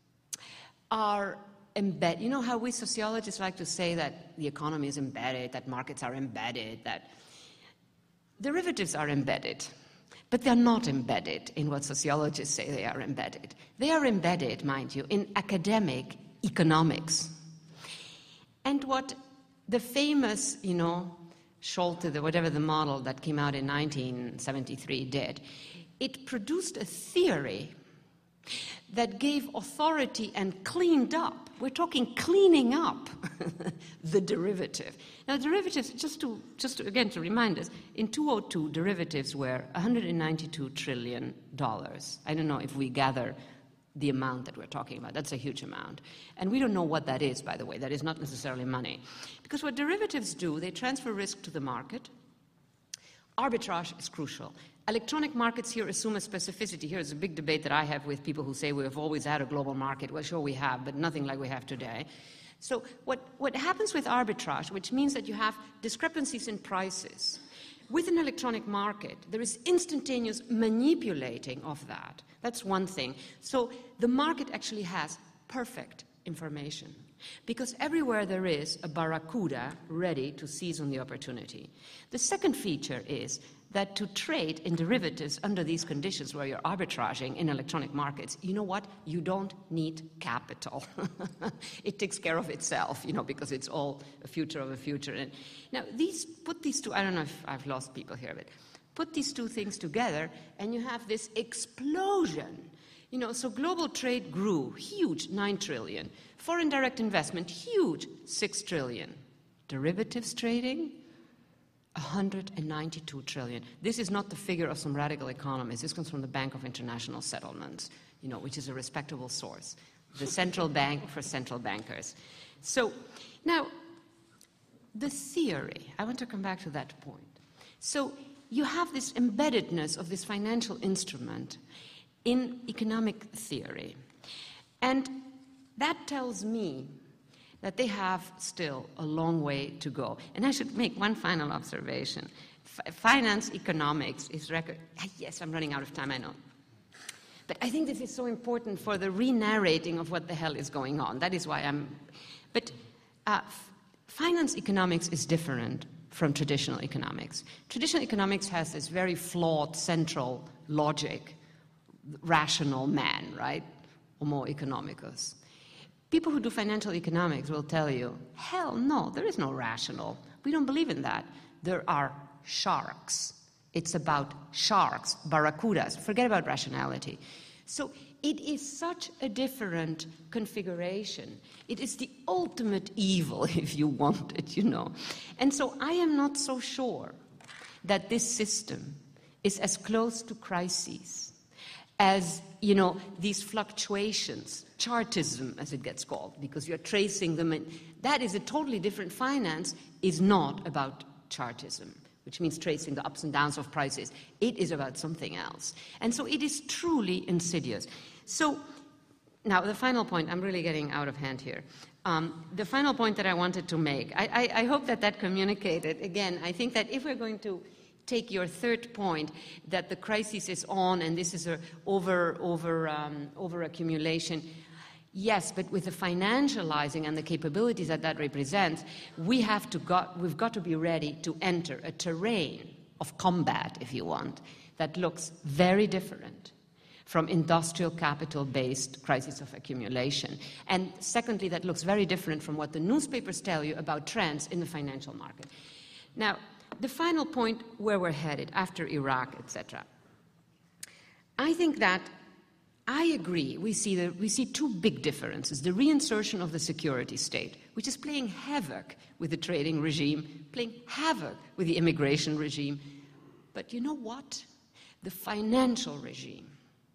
are embedded. You know how we sociologists like to say that the economy is embedded, that markets are embedded, that derivatives are embedded. But they're not embedded in what sociologists say they are embedded. They are embedded, mind you, in academic economics. And what the famous, you know, Scholte, the, whatever the model that came out in nineteen seventy-three did, it produced a theory that gave authority and cleaned up. We're talking cleaning up the derivative. Now, derivatives, just to, just to, again, to remind us, in two thousand two, derivatives were one hundred ninety-two trillion dollars. I don't know if we gather the amount that we're talking about. That's a huge amount. And we don't know what that is, by the way. That is not necessarily money. Because what derivatives do, they transfer risk to the market. Arbitrage is crucial. Electronic markets here assume a specificity. Here is a big debate that I have with people who say we have always had a global market. Well, sure we have, but nothing like we have today. So what, what happens with arbitrage, which means that you have discrepancies in prices, with an electronic market, there is instantaneous manipulating of that. That's one thing. So the market actually has perfect information, because everywhere there is a barracuda ready to seize on the opportunity. The second feature is that to trade in derivatives under these conditions where you're arbitraging in electronic markets, you know what? You don't need capital. It takes care of itself, you know, because it's all a future of a future. And now, these put these two, I don't know if I've lost people here, but put these two things together, and you have this explosion. You know, so global trade grew, huge, nine trillion. Foreign direct investment, huge, six trillion. Derivatives trading, one hundred ninety-two trillion. This is not the figure of some radical economists. This comes from the Bank of International Settlements, you know, which is a respectable source. The central bank for central bankers. So now, the theory, I want to come back to that point. So you have this embeddedness of this financial instrument in economic theory. And that tells me that they have still a long way to go. And I should make one final observation. F- finance economics is record. Yes, I'm running out of time, I know. But I think this is so important for the re-narrating of what the hell is going on. That is why I'm... But uh, f- finance economics is different from traditional economics. Traditional economics has this very flawed central logic, rational man, right? Homo economicus. People who do financial economics will tell you, hell no, there is no rational. We don't believe in that. There are sharks. It's about sharks, barracudas. Forget about rationality. So it is such a different configuration. It is the ultimate evil, if you want it, you know. And so I am not so sure that this system is as close to crises as, you know, these fluctuations, chartism as it gets called, because you're tracing them. And that is a totally different finance, is not about chartism, which means tracing the ups and downs of prices. It is about something else. And so it is truly insidious. So now the final point, I'm really getting out of hand here. Um, the final point that I wanted to make, I, I, I hope that that communicated. Again, I think that if we're going to take your third point, that the crisis is on and this is a over, over, um, over accumulation, yes, but with the financializing and the capabilities that that represents, we have to got, we've got to be ready to enter a terrain of combat, if you want, that looks very different from industrial capital-based crisis of accumulation. And secondly, that looks very different from what the newspapers tell you about trends in the financial market. Now, the final point where we're headed after Iraq, et cetera. I think that I agree. We see, the, we see two big differences. The reinsertion of the security state, which is playing havoc with the trading regime, playing havoc with the immigration regime. But you know what? The financial regime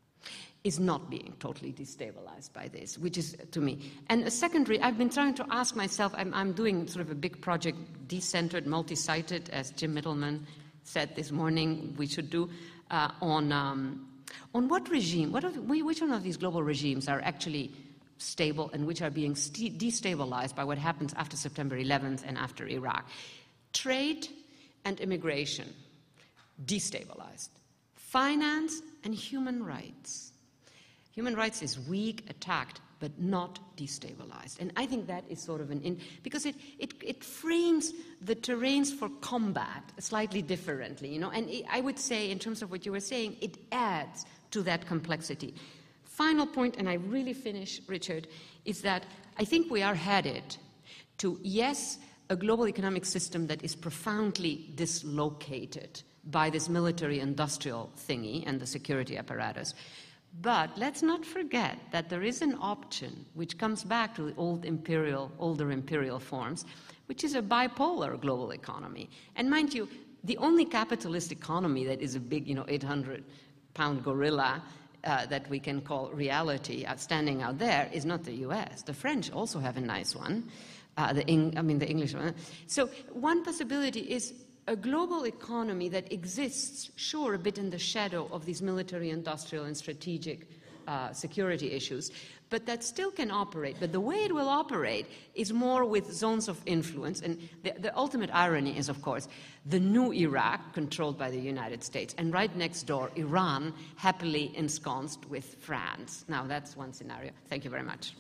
is not being totally destabilized by this, which is to me. And a secondary, I've been trying to ask myself, I'm, I'm doing sort of a big project, decentered, multi-sited, as Jim Mittleman said this morning we should do, uh, on, um, on what regime, what are, which one of these global regimes are actually stable and which are being st- destabilized by what happens after September eleventh and after Iraq. Trade and immigration, destabilized. Finance and human rights. Human rights is weak, attacked, but not destabilized. And I think that is sort of an, in, because it, it, it frames the terrains for combat slightly differently, you know. And it, I would say, in terms of what you were saying, it adds to that complexity. Final point, and I really finish, Richard, is that I think we are headed to, yes, a global economic system that is profoundly dislocated by this military-industrial thingy and the security apparatus. But let's not forget that there is an option which comes back to the old imperial, older imperial forms, which is a bipolar global economy. And mind you, the only capitalist economy that is a big, you know, eight hundred pound gorilla uh, that we can call reality outstanding out there is not the U S. The French also have a nice one. Uh, the Eng- I mean, the English one. So one possibility is a global economy that exists, sure, a bit in the shadow of these military, industrial, and strategic uh, security issues, but that still can operate. But the way it will operate is more with zones of influence. And the, the ultimate irony is, of course, the new Iraq, controlled by the United States, and right next door, Iran, happily ensconced with France. Now, that's one scenario. Thank you very much.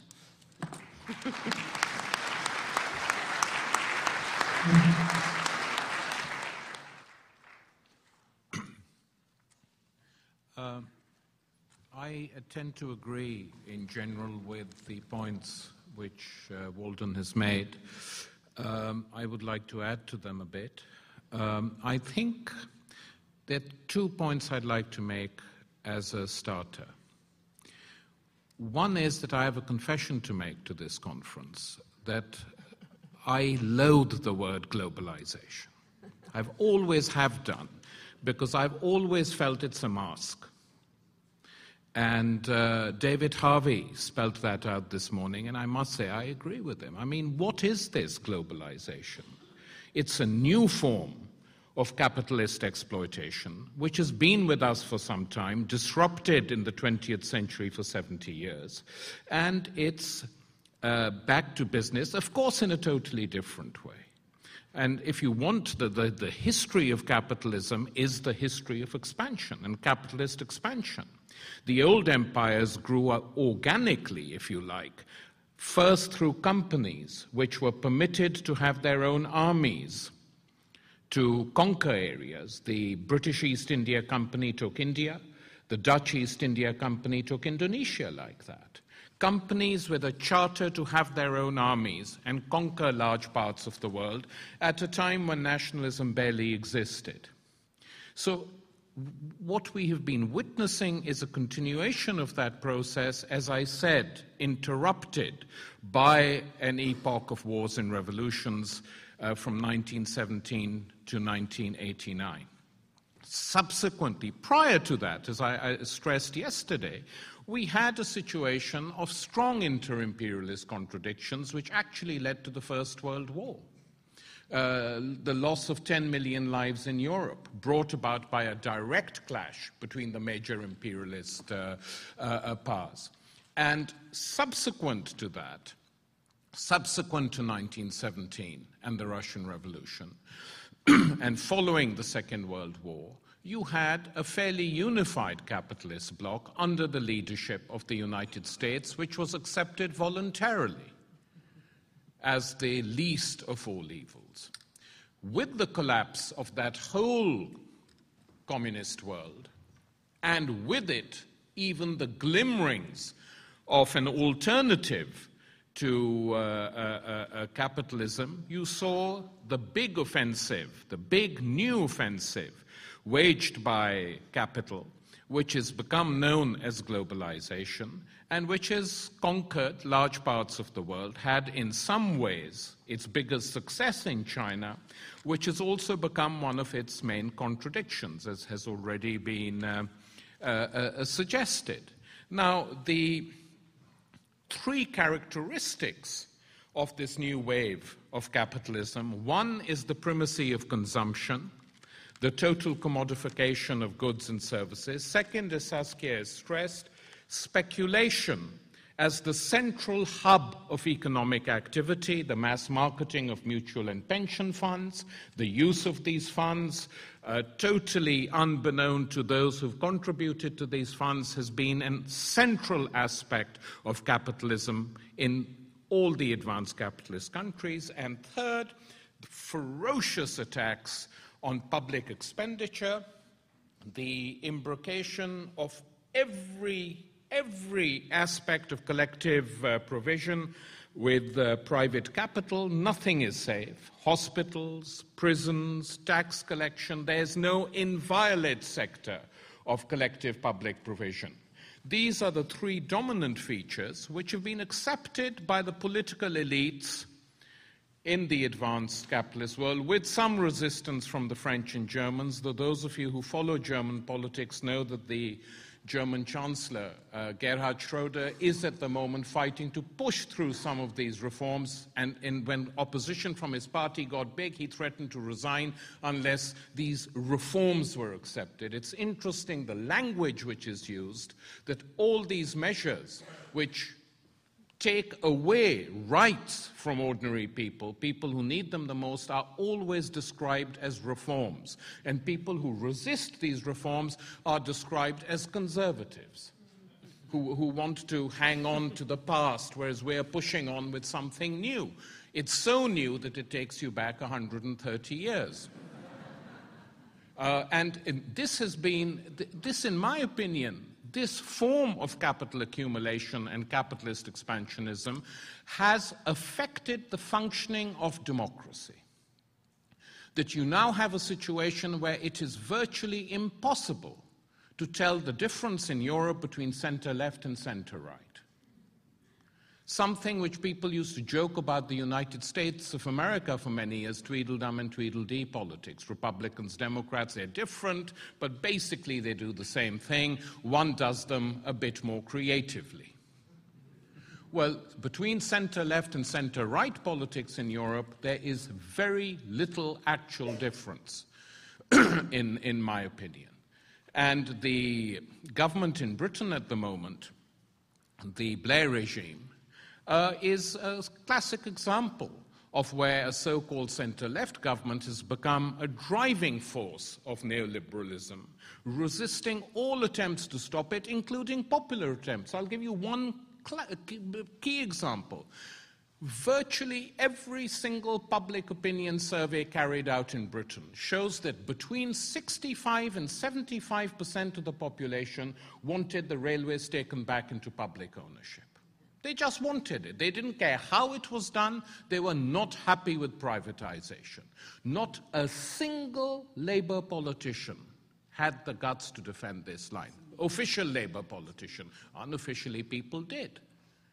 Uh, I tend to agree in general with the points which uh, Walden has made. Um, I would like to add to them a bit. Um, I think there are two points I'd like to make as a starter. One is that I have a confession to make to this conference, that I loathe the word globalization. I've always have done, because I've always felt it's a mask. And uh, David Harvey spelled that out this morning, and I must say I agree with him. I mean, what is this globalization? It's a new form of capitalist exploitation, which has been with us for some time, disrupted in the twentieth century for seventy years, and it's uh, back to business, of course, in a totally different way. And if you want, the, the, the history of capitalism is the history of expansion and capitalist expansion. The old empires grew up organically, if you like, first through companies which were permitted to have their own armies to conquer areas. The British East India Company took India. The Dutch East India Company took Indonesia like that. Companies with a charter to have their own armies and conquer large parts of the world at a time when nationalism barely existed. So what we have been witnessing is a continuation of that process, as I said, interrupted by an epoch of wars and revolutions uh, from nineteen seventeen to nineteen eighty-nine. Subsequently, prior to that, as I, I stressed yesterday, we had a situation of strong inter-imperialist contradictions which actually led to the First World War. Uh, the loss of ten million lives in Europe, brought about by a direct clash between the major imperialist uh, uh, uh, powers. And subsequent to that, subsequent to nineteen seventeen and the Russian Revolution, and following the Second World War, you had a fairly unified capitalist bloc under the leadership of the United States, which was accepted voluntarily as the least of all evils. With the collapse of that whole communist world, and with it even the glimmerings of an alternative to uh, uh, uh, capitalism, you saw the big offensive, the big new offensive waged by capital, which has become known as globalization, and which has conquered large parts of the world, had in some ways its biggest success in China, which has also become one of its main contradictions, as has already been uh, uh, uh, suggested. Now, the three characteristics of this new wave of capitalism: one is the primacy of consumption, the total commodification of goods and services. Second, as Saskia has stressed, speculation as the central hub of economic activity, the mass marketing of mutual and pension funds, the use of these funds, uh, totally unbeknown to those who've contributed to these funds, has been a central aspect of capitalism in all the advanced capitalist countries. And third, the ferocious attacks on public expenditure, the imbrication of every, every aspect of collective uh, provision with uh, private capital. Nothing is safe. Hospitals, prisons, tax collection, there's no inviolate sector of collective public provision. These are the three dominant features which have been accepted by the political elites in the advanced capitalist world, with some resistance from the French and Germans, though those of you who follow German politics know that the German Chancellor, uh, Gerhard Schröder, is at the moment fighting to push through some of these reforms, and, and when opposition from his party got big, he threatened to resign unless these reforms were accepted. It's interesting the language which is used, that all these measures which take away rights from ordinary people, people who need them the most, are always described as reforms. And people who resist these reforms are described as conservatives, who, who want to hang on to the past, whereas we're pushing on with something new. It's so new that it takes you back one hundred thirty years. Uh, and, and this has been, this in my opinion, this form of capital accumulation and capitalist expansionism has affected the functioning of democracy. That you now have a situation where it is virtually impossible to tell the difference in Europe between center-left and center-right. Something which people used to joke about the United States of America for many years, Tweedledum and Tweedledee politics. Republicans, Democrats, they're different, but basically they do the same thing. One does them a bit more creatively. Well, between center-left and center-right politics in Europe, there is very little actual difference, in, in my opinion. And the government in Britain at the moment, the Blair regime, Uh, is a classic example of where a so-called center-left government has become a driving force of neoliberalism, resisting all attempts to stop it, including popular attempts. I'll give you one key example. Virtually every single public opinion survey carried out in Britain shows that between sixty-five and seventy-five percent of the population wanted the railways taken back into public ownership. They just wanted it. They didn't care how it was done. They were not happy with privatization. Not a single Labour politician had the guts to defend this line. Official Labour politician. Unofficially, people did.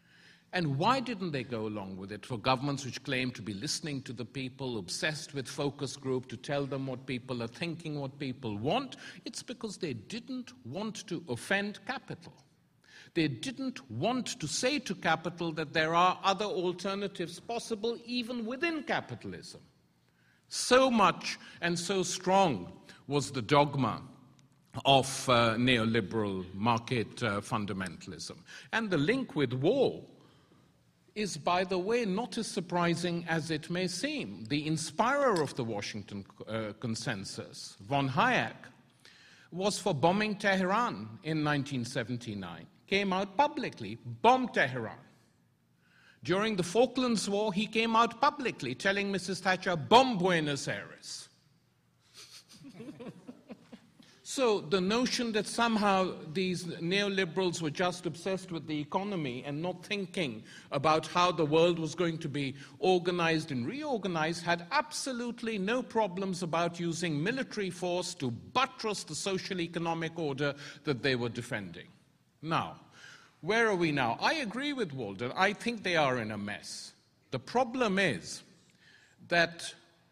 And why didn't they go along with it? For governments which claim to be listening to the people, obsessed with focus group, to tell them what people are thinking, what people want, it's because they didn't want to offend capital. They didn't want to say to capital that there are other alternatives possible even within capitalism. So much and so strong was the dogma of uh, neoliberal market uh, fundamentalism. And the link with war is, by the way, not as surprising as it may seem. The inspirer of the Washington uh, Consensus, von Hayek, was for bombing Tehran in nineteen seventy-nine. Came out publicly, bombed Tehran. During the Falklands War, he came out publicly telling Missus Thatcher, bomb Buenos Aires. So the notion that somehow these neoliberals were just obsessed with the economy and not thinking about how the world was going to be organized and reorganized had absolutely no problems about using military force to buttress the social economic order that they were defending. Now, where are we now? I agree with Walden. I think they are in a mess. The problem is that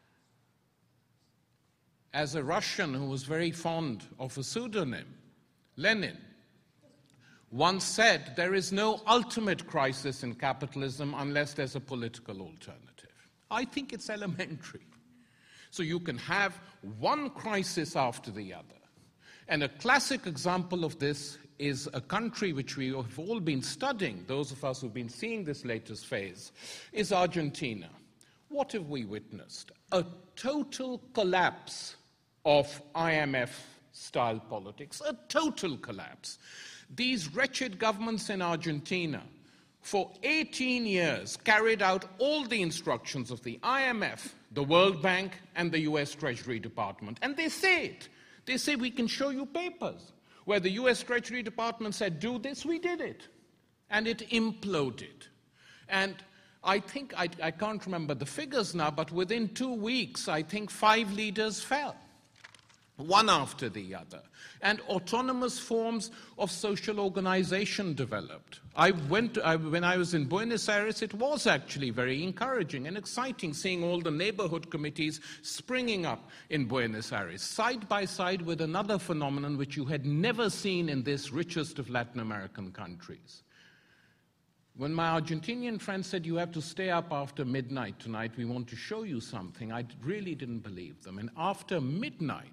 as a Russian who was very fond of a pseudonym, Lenin, once said, there is no ultimate crisis in capitalism unless there's a political alternative. I think it's elementary. So you can have one crisis after the other. And a classic example of this is a country which we have all been studying, those of us who've been seeing this latest phase, is Argentina. What have we witnessed? A total collapse of I M F-style politics, a total collapse. These wretched governments in Argentina, for eighteen years, carried out all the instructions of the I M F, the World Bank, and the U S Treasury Department. And they say it. They say, we can show you papers. Where the U S Treasury Department said, do this, we did it. And it imploded. And I think, I, I can't remember the figures now, but within two weeks, I think five leaders fell, one after the other. And autonomous forms of social organization developed. I went to, I, when I was in Buenos Aires, it was actually very encouraging and exciting seeing all the neighborhood committees springing up in Buenos Aires, side by side with another phenomenon which you had never seen in this richest of Latin American countries. When my Argentinian friend said, you have to stay up after midnight tonight, we want to show you something, I really didn't believe them. And after midnight,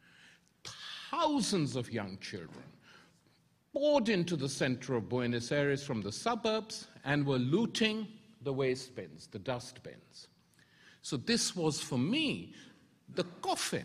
thousands of young children poured into the center of Buenos Aires from the suburbs and were looting the waste bins, the dust bins. So this was, for me, the coffin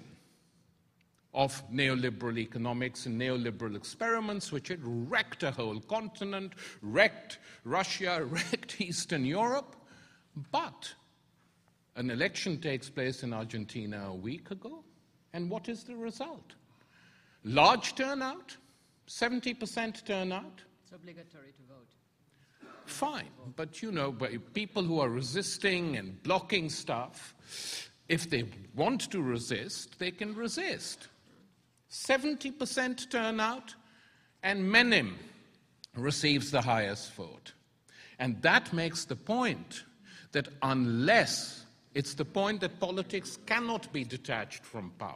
of neoliberal economics and neoliberal experiments, which had wrecked a whole continent, wrecked Russia, wrecked Eastern Europe. But an election takes place in Argentina a week ago, and what is the result? Large turnout, seventy percent turnout. It's obligatory to vote. Fine, but you know, people who are resisting and blocking stuff, if they want to resist, they can resist. seventy percent turnout, and Menem receives the highest vote. And that makes the point that unless, it's the point that politics cannot be detached from power.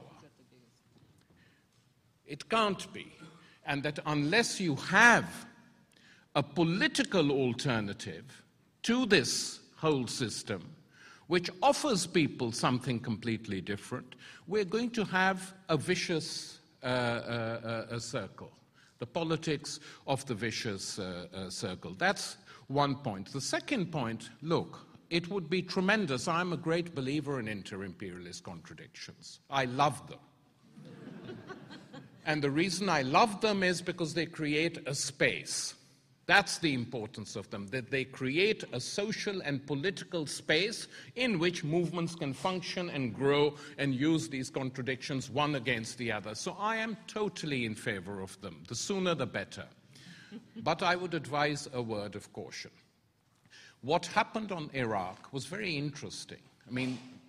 It can't be. And that unless you have a political alternative to this whole system, which offers people something completely different, we're going to have a vicious uh, uh, uh, circle, the politics of the vicious uh, uh, circle. That's one point. The second point, look, it would be tremendous. I'm a great believer in inter-imperialist contradictions. I love them. And the reason I love them is because they create a space. That's the importance of them, that they create a social and political space in which movements can function and grow and use these contradictions one against the other. So I am totally in favor of them. The sooner the better. But I would advise a word of caution. What happened on Iraq was very interesting. I mean,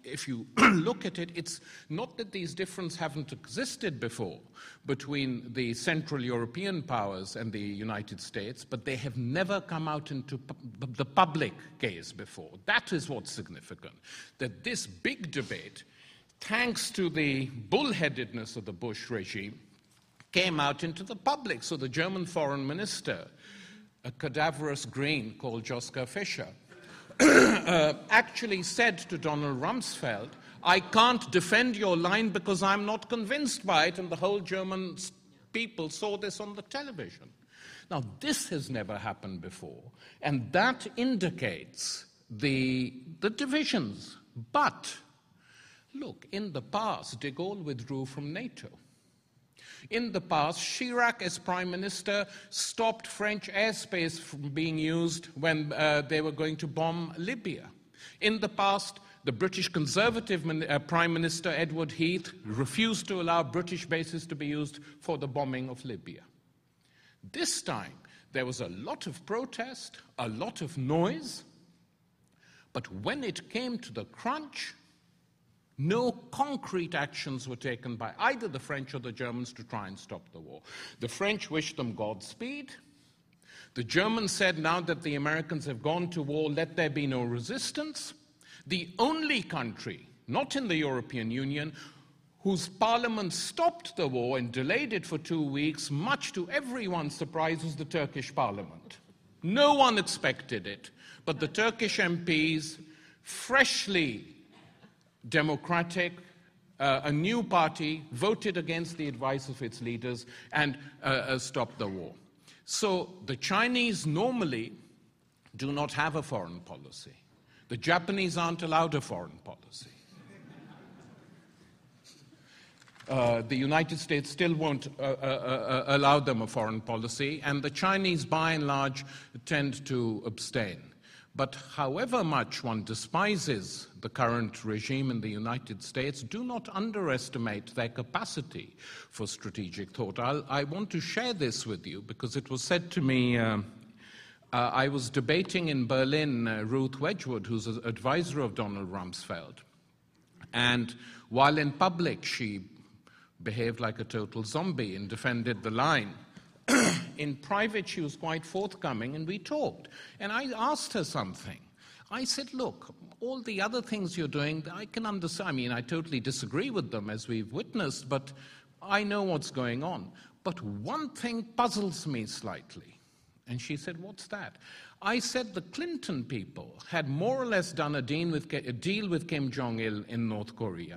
if you look at it, it's not that these differences haven't existed before between the Central European powers and the United States, but they have never come out into pu- the public gaze before. That is what's significant, that this big debate, thanks to the bullheadedness of the Bush regime, came out into the public. So the German foreign minister, a cadaverous green called Joschka Fischer, uh, actually said to Donald Rumsfeld, I can't defend your line because I'm not convinced by it, and the whole German people saw this on the television. Now, this has never happened before, and that indicates the, the divisions. But, look, in the past, de Gaulle withdrew from NATO. In the past, Chirac, as prime minister, stopped French airspace from being used when uh, they were going to bomb Libya. In the past, the British Conservative min- uh, Prime Minister, Edward Heath, refused to allow British bases to be used for the bombing of Libya. This time, there was a lot of protest, a lot of noise, but when it came to the crunch, no concrete actions were taken by either the French or the Germans to try and stop the war. The French wished them Godspeed. The Germans said, now that the Americans have gone to war, let there be no resistance. The only country, not in the European Union, whose parliament stopped the war and delayed it for two weeks, much to everyone's surprise, was the Turkish parliament. No one expected it, but the Turkish M Ps, freshly democratic, uh, a new party, voted against the advice of its leaders and uh, uh, stopped the war. So the Chinese normally do not have a foreign policy. The Japanese aren't allowed a foreign policy. Uh, the United States still won't uh, uh, uh, allow them a foreign policy, and the Chinese, by and large, tend to abstain. But however much one despises the current regime in the United States, do not underestimate their capacity for strategic thought. I'll, I want to share this with you because it was said to me, uh, uh, I was debating in Berlin uh, Ruth Wedgwood, who's an advisor of Donald Rumsfeld. And while in public she behaved like a total zombie and defended the line, in private, she was quite forthcoming, and we talked. And I asked her something. I said, look, all the other things you're doing, I can understand. I mean, I totally disagree with them, as we've witnessed, but I know what's going on. But one thing puzzles me slightly. And she said, what's that? I said the Clinton people had more or less done a deal with, a deal with Kim Jong-il in North Korea,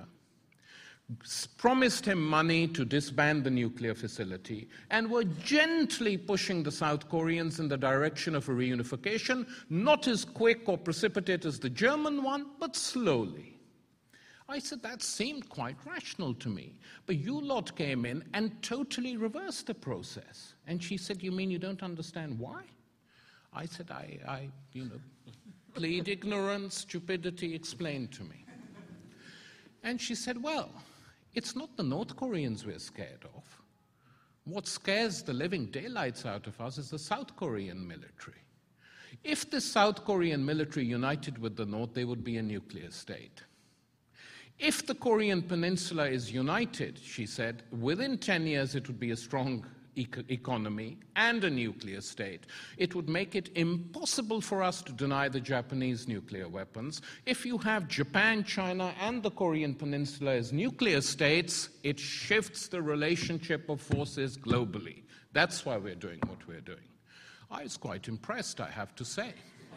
promised him money to disband the nuclear facility, and were gently pushing the South Koreans in the direction of a reunification, not as quick or precipitate as the German one, but slowly. I said, that seemed quite rational to me. But you lot came in and totally reversed the process. And she said, you mean you don't understand why? I said, I, I you know, plead ignorance, stupidity, explain to me. And she said, well, it's not the North Koreans we're scared of. What scares the living daylights out of us is the South Korean military. If the South Korean military united with the North, they would be a nuclear state. If the Korean Peninsula is united, she said, within ten years it would be a strong eco- economy and a nuclear state. It would make it impossible for us to deny the Japanese nuclear weapons. If you have Japan, China, and the Korean Peninsula as nuclear states, it shifts the relationship of forces globally. That's why we're doing what we're doing. I was quite impressed, I have to say.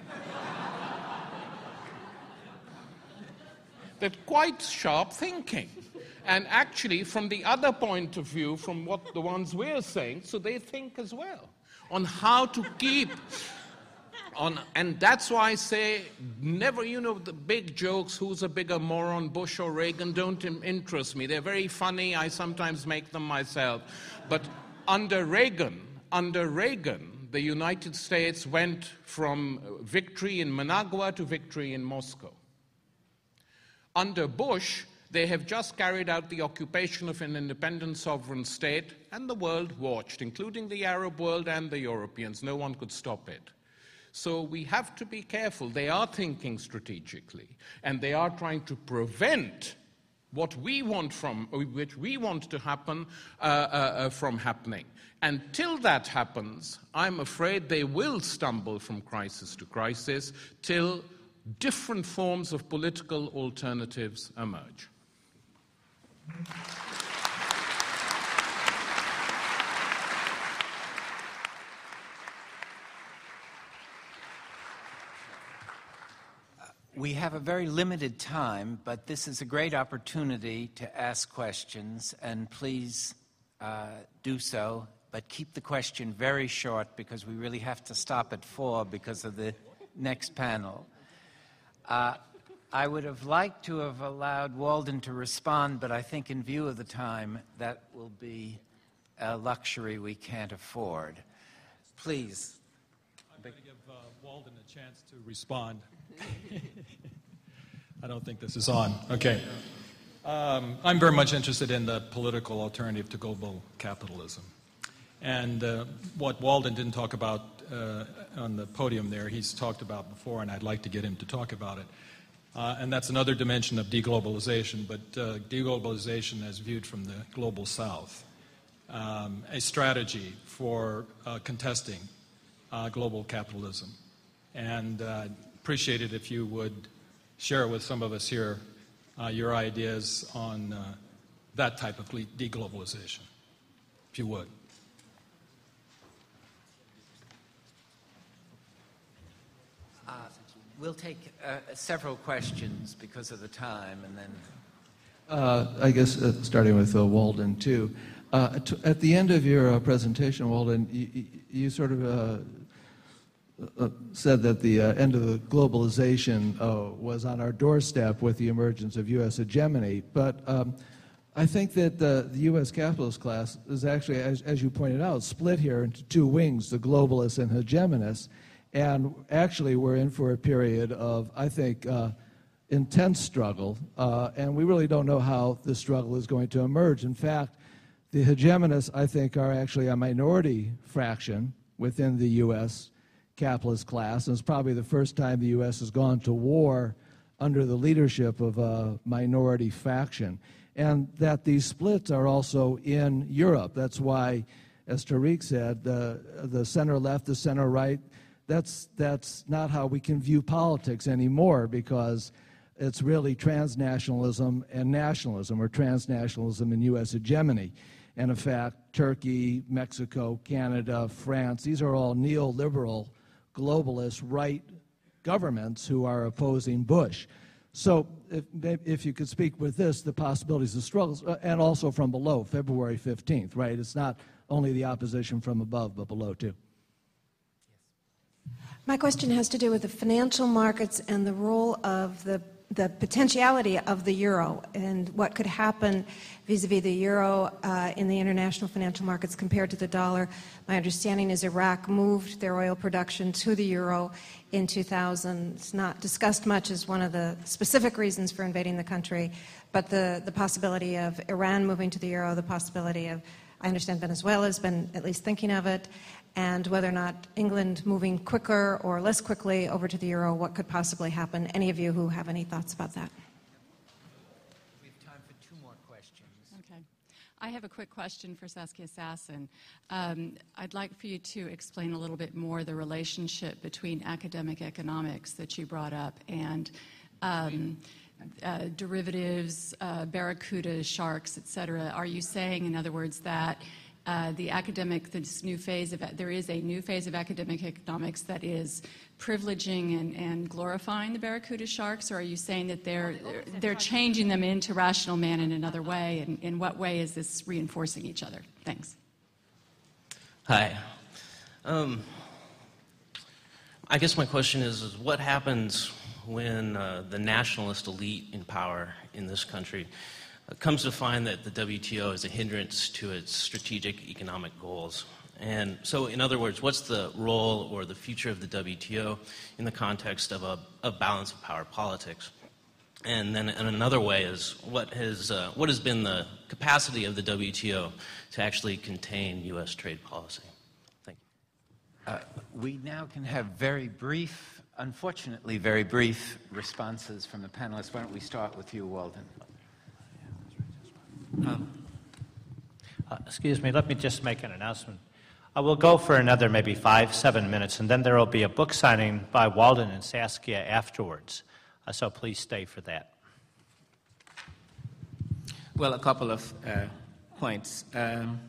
That quite sharp thinking. And actually, from the other point of view, from what the ones we're saying, so they think as well on how to keep on. And that's why I say, never, you know, the big jokes, who's a bigger moron, Bush or Reagan, don't interest me. They're very funny. I sometimes make them myself. But under Reagan, under Reagan, the United States went from victory in Managua to victory in Moscow. Under Bush, they have just carried out the occupation of an independent sovereign state, and the world watched, including the Arab world and the Europeans. No one could stop it. So we have to be careful. They are thinking strategically, and they are trying to prevent what we want from, which we want to happen, uh, uh, uh, from happening. Until that happens, I'm afraid they will stumble from crisis to crisis till different forms of political alternatives emerge. We have a very limited time, but this is a great opportunity to ask questions, and please uh, do so, but keep the question very short because we really have to stop at four because of the next panel. Uh, I would have liked to have allowed Walden to respond, but I think in view of the time, that will be a luxury we can't afford. Please. I'm going to give uh, Walden a chance to respond. I don't think this is on. Okay. Um, I'm very much interested in the political alternative to global capitalism. And uh, what Walden didn't talk about uh, on the podium there, he's talked about before, and I'd like to get him to talk about it. Uh, and that's another dimension of deglobalization, but uh, deglobalization as viewed from the global south. Um, a strategy for uh, contesting uh, global capitalism. And uh, appreciate it if you would share with some of us here uh, your ideas on uh, that type of deglobalization, if you would. Uh, we'll take uh, several questions because of the time, and then... Uh, I guess uh, starting with uh, Walden, too. Uh, t- at the end of your uh, presentation, Walden, you, you sort of uh, uh, said that the uh, end of the globalization uh, was on our doorstep with the emergence of U S hegemony. But um, I think that the, the U S capitalist class is actually, as, as you pointed out, split here into two wings, the globalists and hegemonists. And actually, we're in for a period of, I think, uh, intense struggle. Uh, and we really don't know how this struggle is going to emerge. In fact, the hegemonists, I think, are actually a minority fraction within the U S capitalist class. And it's probably the first time the U S has gone to war under the leadership of a minority faction. And that these splits are also in Europe. That's why, as Tariq said, the, the center-left, the center-right, that's, that's not how we can view politics anymore, because it's really transnationalism and nationalism, or transnationalism and U S hegemony. And in fact, Turkey, Mexico, Canada, France, these are all neoliberal, globalist, right governments who are opposing Bush. So if, if you could speak with this, the possibilities of struggles, uh, and also from below, February fifteenth, right? It's not only the opposition from above, but below, too. My question has to do with the financial markets and the role of the the potentiality of the euro and what could happen vis-a-vis the euro uh, in the international financial markets compared to the dollar. My understanding is Iraq moved their oil production to the euro in two thousand. It's not discussed much as one of the specific reasons for invading the country, but the, the possibility of Iran moving to the euro, the possibility of, I understand Venezuela has been at least thinking of it, and whether or not England moving quicker or less quickly over to the euro, what could possibly happen. Any of you who have any thoughts about that? We have time for two more questions. Okay. I have a quick question for Saskia Sassen. Um, I'd like for you to explain a little bit more the relationship between academic economics that you brought up and um, uh, derivatives, uh, barracuda, sharks, et cetera. Are you saying, in other words, that Uh, the academic, this new phase of, there is a new phase of academic economics that is privileging and, and glorifying the barracuda sharks, or are you saying that they're, they're, they're changing them into rational man in another way, and in what way is this reinforcing each other? Thanks. Hi. Um, I guess my question is, is what happens when uh, the nationalist elite in power in this country comes to find that the W T O is a hindrance to its strategic economic goals? And so, in other words, what's the role or the future of the W T O in the context of a of balance of power politics? And then in another way is, what has, uh, what has been the capacity of the W T O to actually contain U S trade policy? Thank Uh, we now can have very brief, unfortunately very brief, responses from the panelists. Why don't we start with you, Walden? Um, uh, excuse me, let me just make an announcement. I will go for another maybe five, seven minutes, and then there will be a book signing by Walden and Saskia afterwards. Uh, so please stay for that. Well, a couple of uh, points. Um,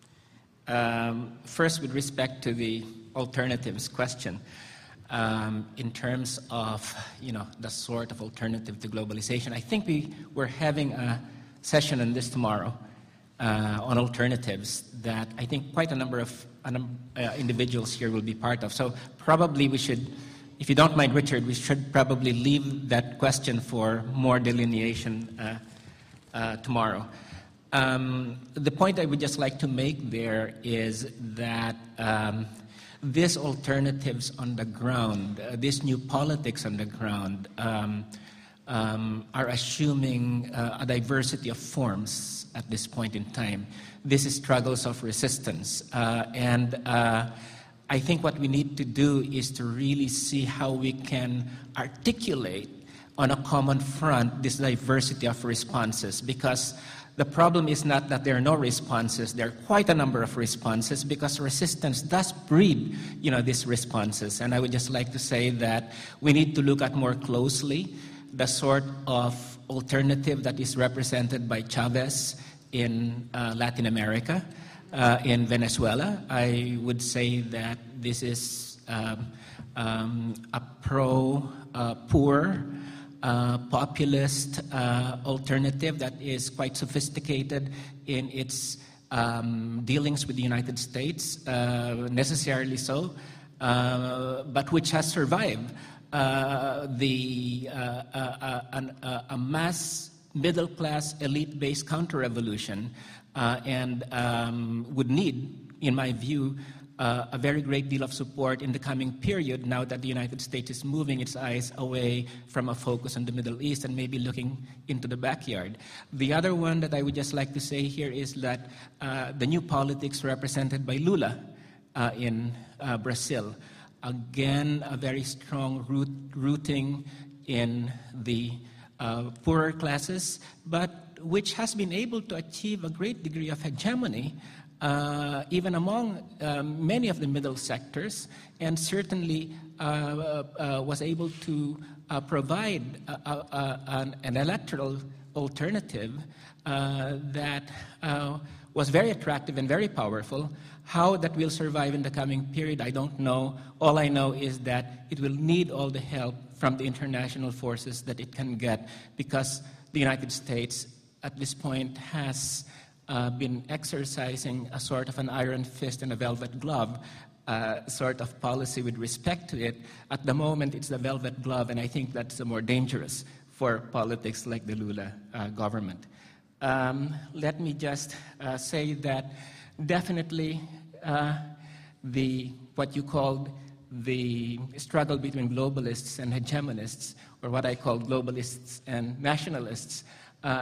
um, first, with respect to the alternatives question, um, in terms of, you know, the sort of alternative to globalization, I think we we're having a session on this tomorrow uh, on alternatives that I think quite a number of uh, individuals here will be part of. So probably we should, if you don't mind, Richard, we should probably leave that question for more delineation uh, uh, tomorrow. Um, the point I would just like to make there is that um, these alternatives on the ground, uh, this new politics on the ground, um, um, are assuming uh, a diversity of forms at this point in time. This is struggles of resistance. Uh, and uh, I think what we need to do is to really see how we can articulate on a common front this diversity of responses, because the problem is not that there are no responses. There are quite a number of responses because resistance does breed, you know, these responses. And I would just like to say that we need to look at more closely the sort of alternative that is represented by Chavez in uh, Latin America, uh, in Venezuela. I would say that this is um, um, a pro-poor, uh, Uh, populist uh, alternative that is quite sophisticated in its um, dealings with the United States, uh, necessarily so, uh, but which has survived uh, the uh, uh, uh, an, uh, a mass middle-class elite-based counter-revolution uh, and um, would need, in my view, Uh, a very great deal of support in the coming period now that the United States is moving its eyes away from a focus on the Middle East and maybe looking into the backyard. The other one that I would just like to say here is that uh, the new politics represented by Lula uh, in uh, Brazil, again, a very strong root, rooting in the uh, poorer classes, but which has been able to achieve a great degree of hegemony Uh, even among um, many of the middle sectors, and certainly uh, uh, was able to uh, provide a, a, a, an, an electoral alternative uh, that uh, was very attractive and very powerful. How that will survive in the coming period, I don't know. All I know is that it will need all the help from the international forces that it can get, because the United States at this point has Uh, been exercising a sort of an iron fist and a velvet glove uh, sort of policy with respect to it. At the moment, it's the velvet glove, and I think that's the more dangerous for politics like the Lula uh, government. Um, let me just uh, say that definitely uh, the what you called the struggle between globalists and hegemonists, or what I call globalists and nationalists, uh,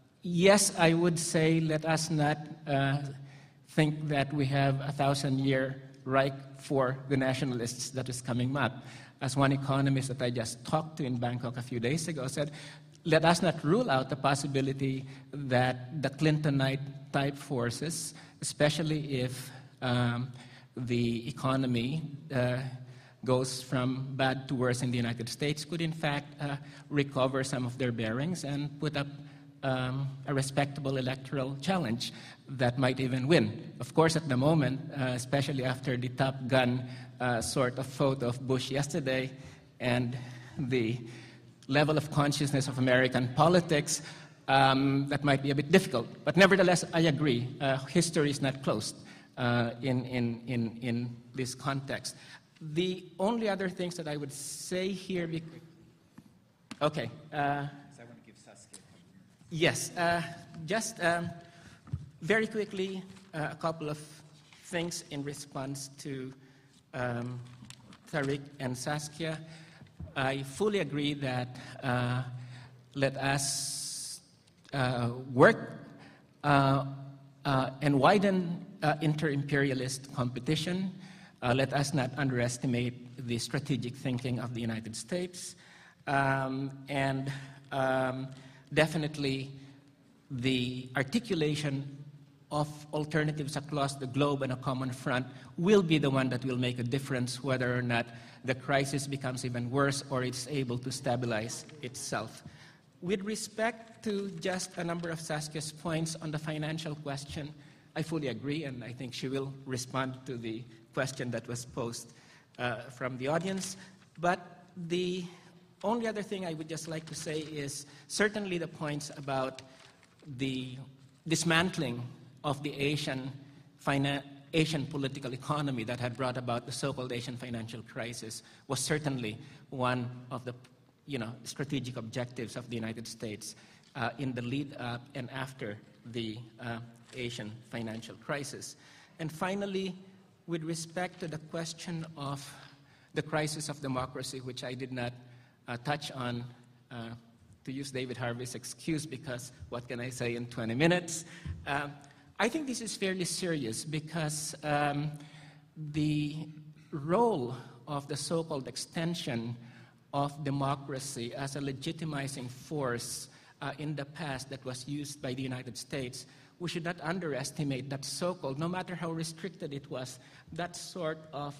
yes, I would say let us not uh, think that we have a thousand-year Reich for the nationalists that is coming up. As one economist that I just talked to in Bangkok a few days ago said, let us not rule out the possibility that the Clintonite-type forces, especially if um, the economy uh, goes from bad to worse in the United States, could in fact uh, recover some of their bearings and put up Um, a respectable electoral challenge that might even win. Of course, at the moment, uh, especially after the Top Gun uh, sort of photo of Bush yesterday and the level of consciousness of American politics, um, that might be a bit difficult. But nevertheless, I agree. Uh, history is not closed uh, in, in, in, in this context. The only other things that I would say here... Okay. Uh, Yes, uh, just um, very quickly, uh, a couple of things in response to um, Tariq and Saskia. I fully agree that uh, let us uh, work uh, uh, and widen uh, inter-imperialist competition Uh, let us not underestimate the strategic thinking of the United States, um, and um, definitely the articulation of alternatives across the globe and a common front will be the one that will make a difference whether or not the crisis becomes even worse or it's able to stabilize itself. With respect to just a number of Saskia's points on the financial question, I fully agree, and I think she will respond to the question that was posed uh, from the audience. But the only other thing I would just like to say is certainly the points about the dismantling of the Asian, finan- Asian political economy that had brought about the so-called Asian financial crisis was certainly one of the you know, strategic objectives of the United States uh, in the lead up and after the uh, Asian financial crisis. And finally, with respect to the question of the crisis of democracy, which I did not uh, touch on, uh, to use David Harvey's excuse, because what can I say in twenty minutes? Uh, I think this is fairly serious because um, the role of the so-called extension of democracy as a legitimizing force uh, in the past that was used by the United States, we should not underestimate that so-called, no matter how restricted it was, that sort of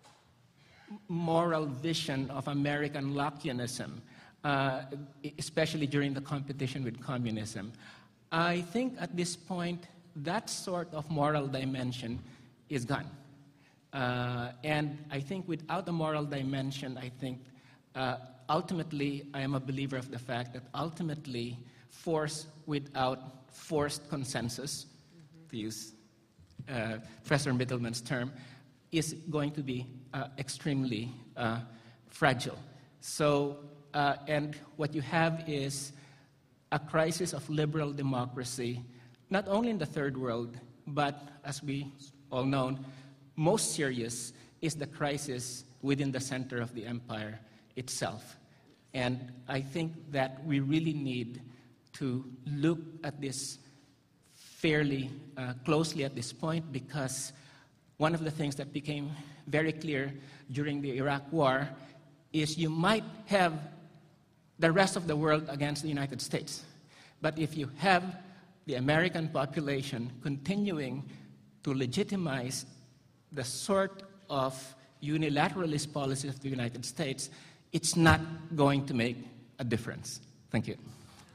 moral vision of American Lockeanism, uh, especially during the competition with communism. I think at this point, that sort of moral dimension is gone. Uh, and I think without the moral dimension, I think uh, ultimately, I am a believer of the fact that ultimately, force without forced consensus, mm-hmm. to use uh, Professor Middleman's term, is going to be uh, extremely uh, fragile. So, uh, and what you have is a crisis of liberal democracy, not only in the third world, but as we all know, most serious is the crisis within the center of the empire itself. And I think that we really need to look at this fairly uh, closely at this point, because one of the things that became very clear during the Iraq War is you might have the rest of the world against the United States, but if you have the American population continuing to legitimize the sort of unilateralist policies of the United States, it's not going to make a difference. Thank you.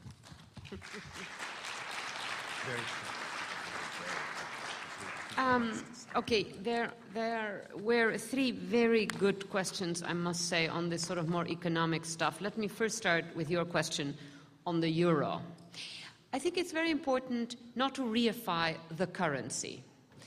Um, okay, there, there were three very good questions, I must say, on this sort of more economic stuff. Let me first start with your question on the euro. I think it's very important not to reify the currency.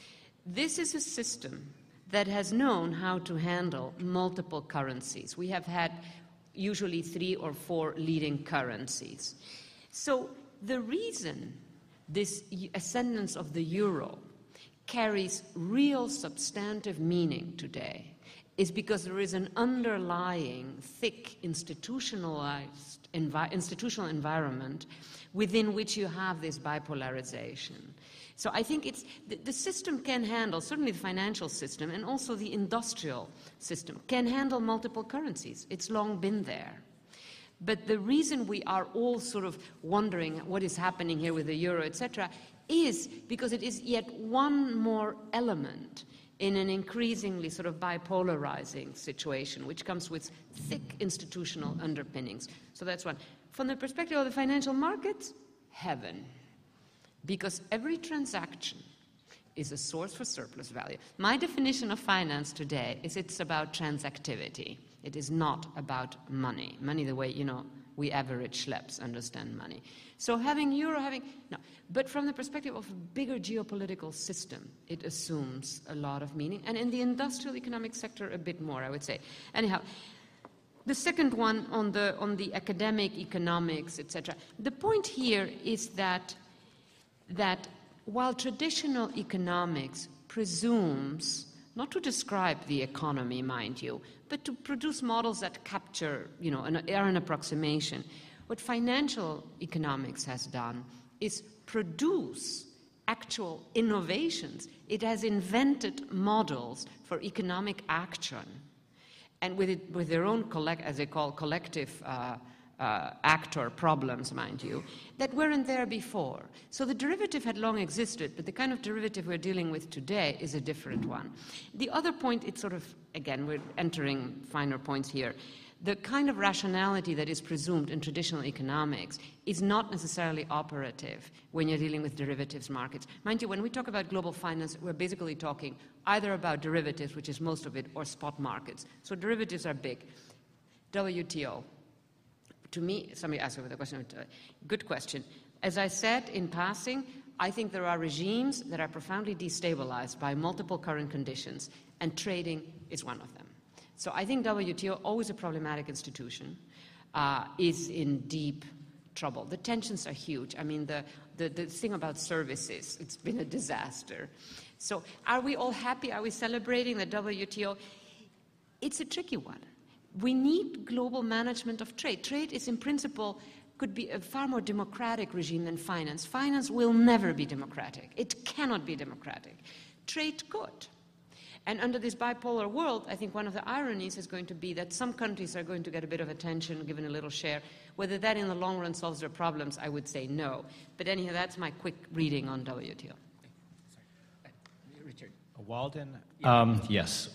This is a system that has known how to handle multiple currencies. We have had usually three or four leading currencies. So the reason this ascendance of the euro carries real substantive meaning today is because there is an underlying thick institutionalized envi- institutional environment within which you have this bipolarization. So I think it's the, the system can handle, certainly the financial system and also the industrial system can handle multiple currencies. It's long been there. But the reason we are all sort of wondering what is happening here with the euro, et cetera, is because it is yet one more element in an increasingly sort of bipolarizing situation, which comes with thick institutional underpinnings. So that's one. From the perspective of the financial markets, heaven. Because every transaction is a source for surplus value. My definition of finance today is it's about transactivity. It is not about money. Money the way, you know, we average schleps understand money. So having euro, having, no. But from the perspective of a bigger geopolitical system, it assumes a lot of meaning. And in the industrial economic sector, a bit more, I would say. Anyhow, the second one on the, on the academic economics, et cetera. The point here is that, that while traditional economics presumes not to describe the economy, mind you, but to produce models that capture, you know, an, are an approximation. What financial economics has done is produce actual innovations. It has invented models for economic action, and with, it, with their own, collect, as they call, collective uh, uh, actor problems, mind you, that weren't there before. So the derivative had long existed, but the kind of derivative we're dealing with today is a different one. The other point, it's sort of, again, we're entering finer points here. The kind of rationality that is presumed in traditional economics is not necessarily operative when you're dealing with derivatives markets. Mind you, when we talk about global finance, we're basically talking either about derivatives, which is most of it, or spot markets. So derivatives are big. W T O. To me, somebody asked me with a question. Good question. As I said in passing, I think there are regimes that are profoundly destabilized by multiple current conditions, and trading is one of them. So I think W T O, always a problematic institution, uh, is in deep trouble. The tensions are huge. I mean, the, the, the thing about services, it's been a disaster. So are we all happy? Are we celebrating the W T O? It's a tricky one. We need global management of trade. Trade is, in principle, could be a far more democratic regime than finance. Finance will never be democratic. It cannot be democratic. Trade could. And under this bipolar world, I think one of the ironies is going to be that some countries are going to get a bit of attention, given a little share. Whether that in the long run solves their problems, I would say no. But anyhow, that's my quick reading on W T O. Richard. Walden? Um, yes.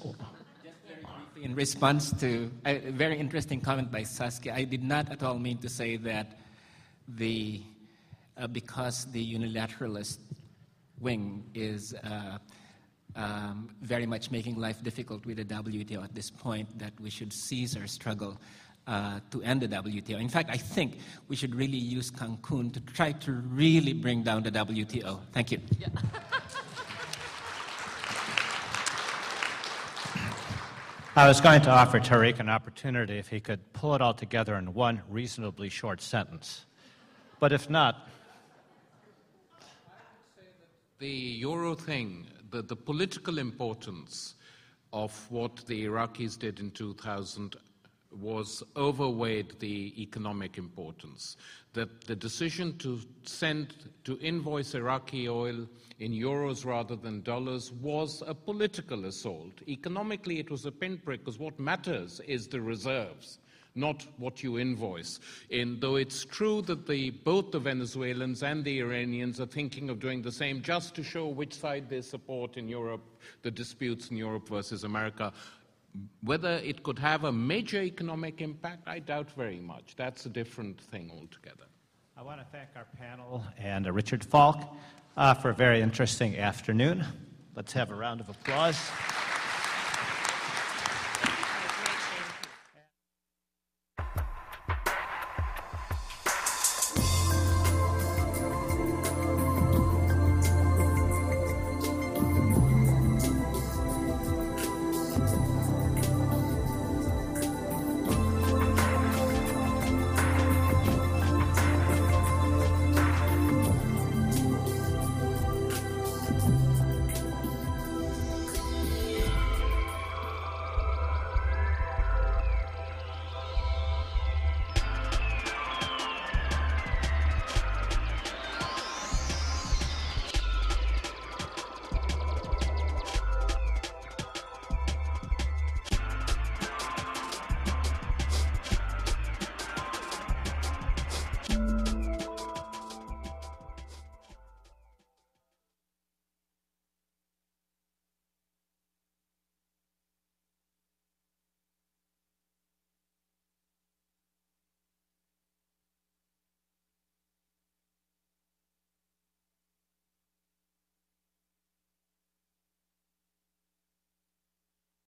In response to a very interesting comment by Saskia, I did not at all mean to say that the uh, because the unilateralist wing is uh, um, very much making life difficult with the W T O at this point, that we should cease our struggle uh, to end the W T O. In fact, I think we should really use Cancun to try to really bring down the W T O. Thank you. Yeah. I was going to offer Tariq an opportunity if he could pull it all together in one reasonably short sentence. But if not... The Euro thing, the, the political importance of what the Iraqis did in two thousand was overweighed the economic importance. That the decision to send, to invoice Iraqi oil in euros rather than dollars was a political assault. Economically, it was a pinprick, because what matters is the reserves, not what you invoice. And though it's true that the, both the Venezuelans and the Iranians are thinking of doing the same just to show which side they support in Europe, the disputes in Europe versus America, whether it could have a major economic impact, I doubt very much. That's a different thing altogether. I want to thank our panel and uh, Richard Falk uh, for a very interesting afternoon. Let's have a round of applause.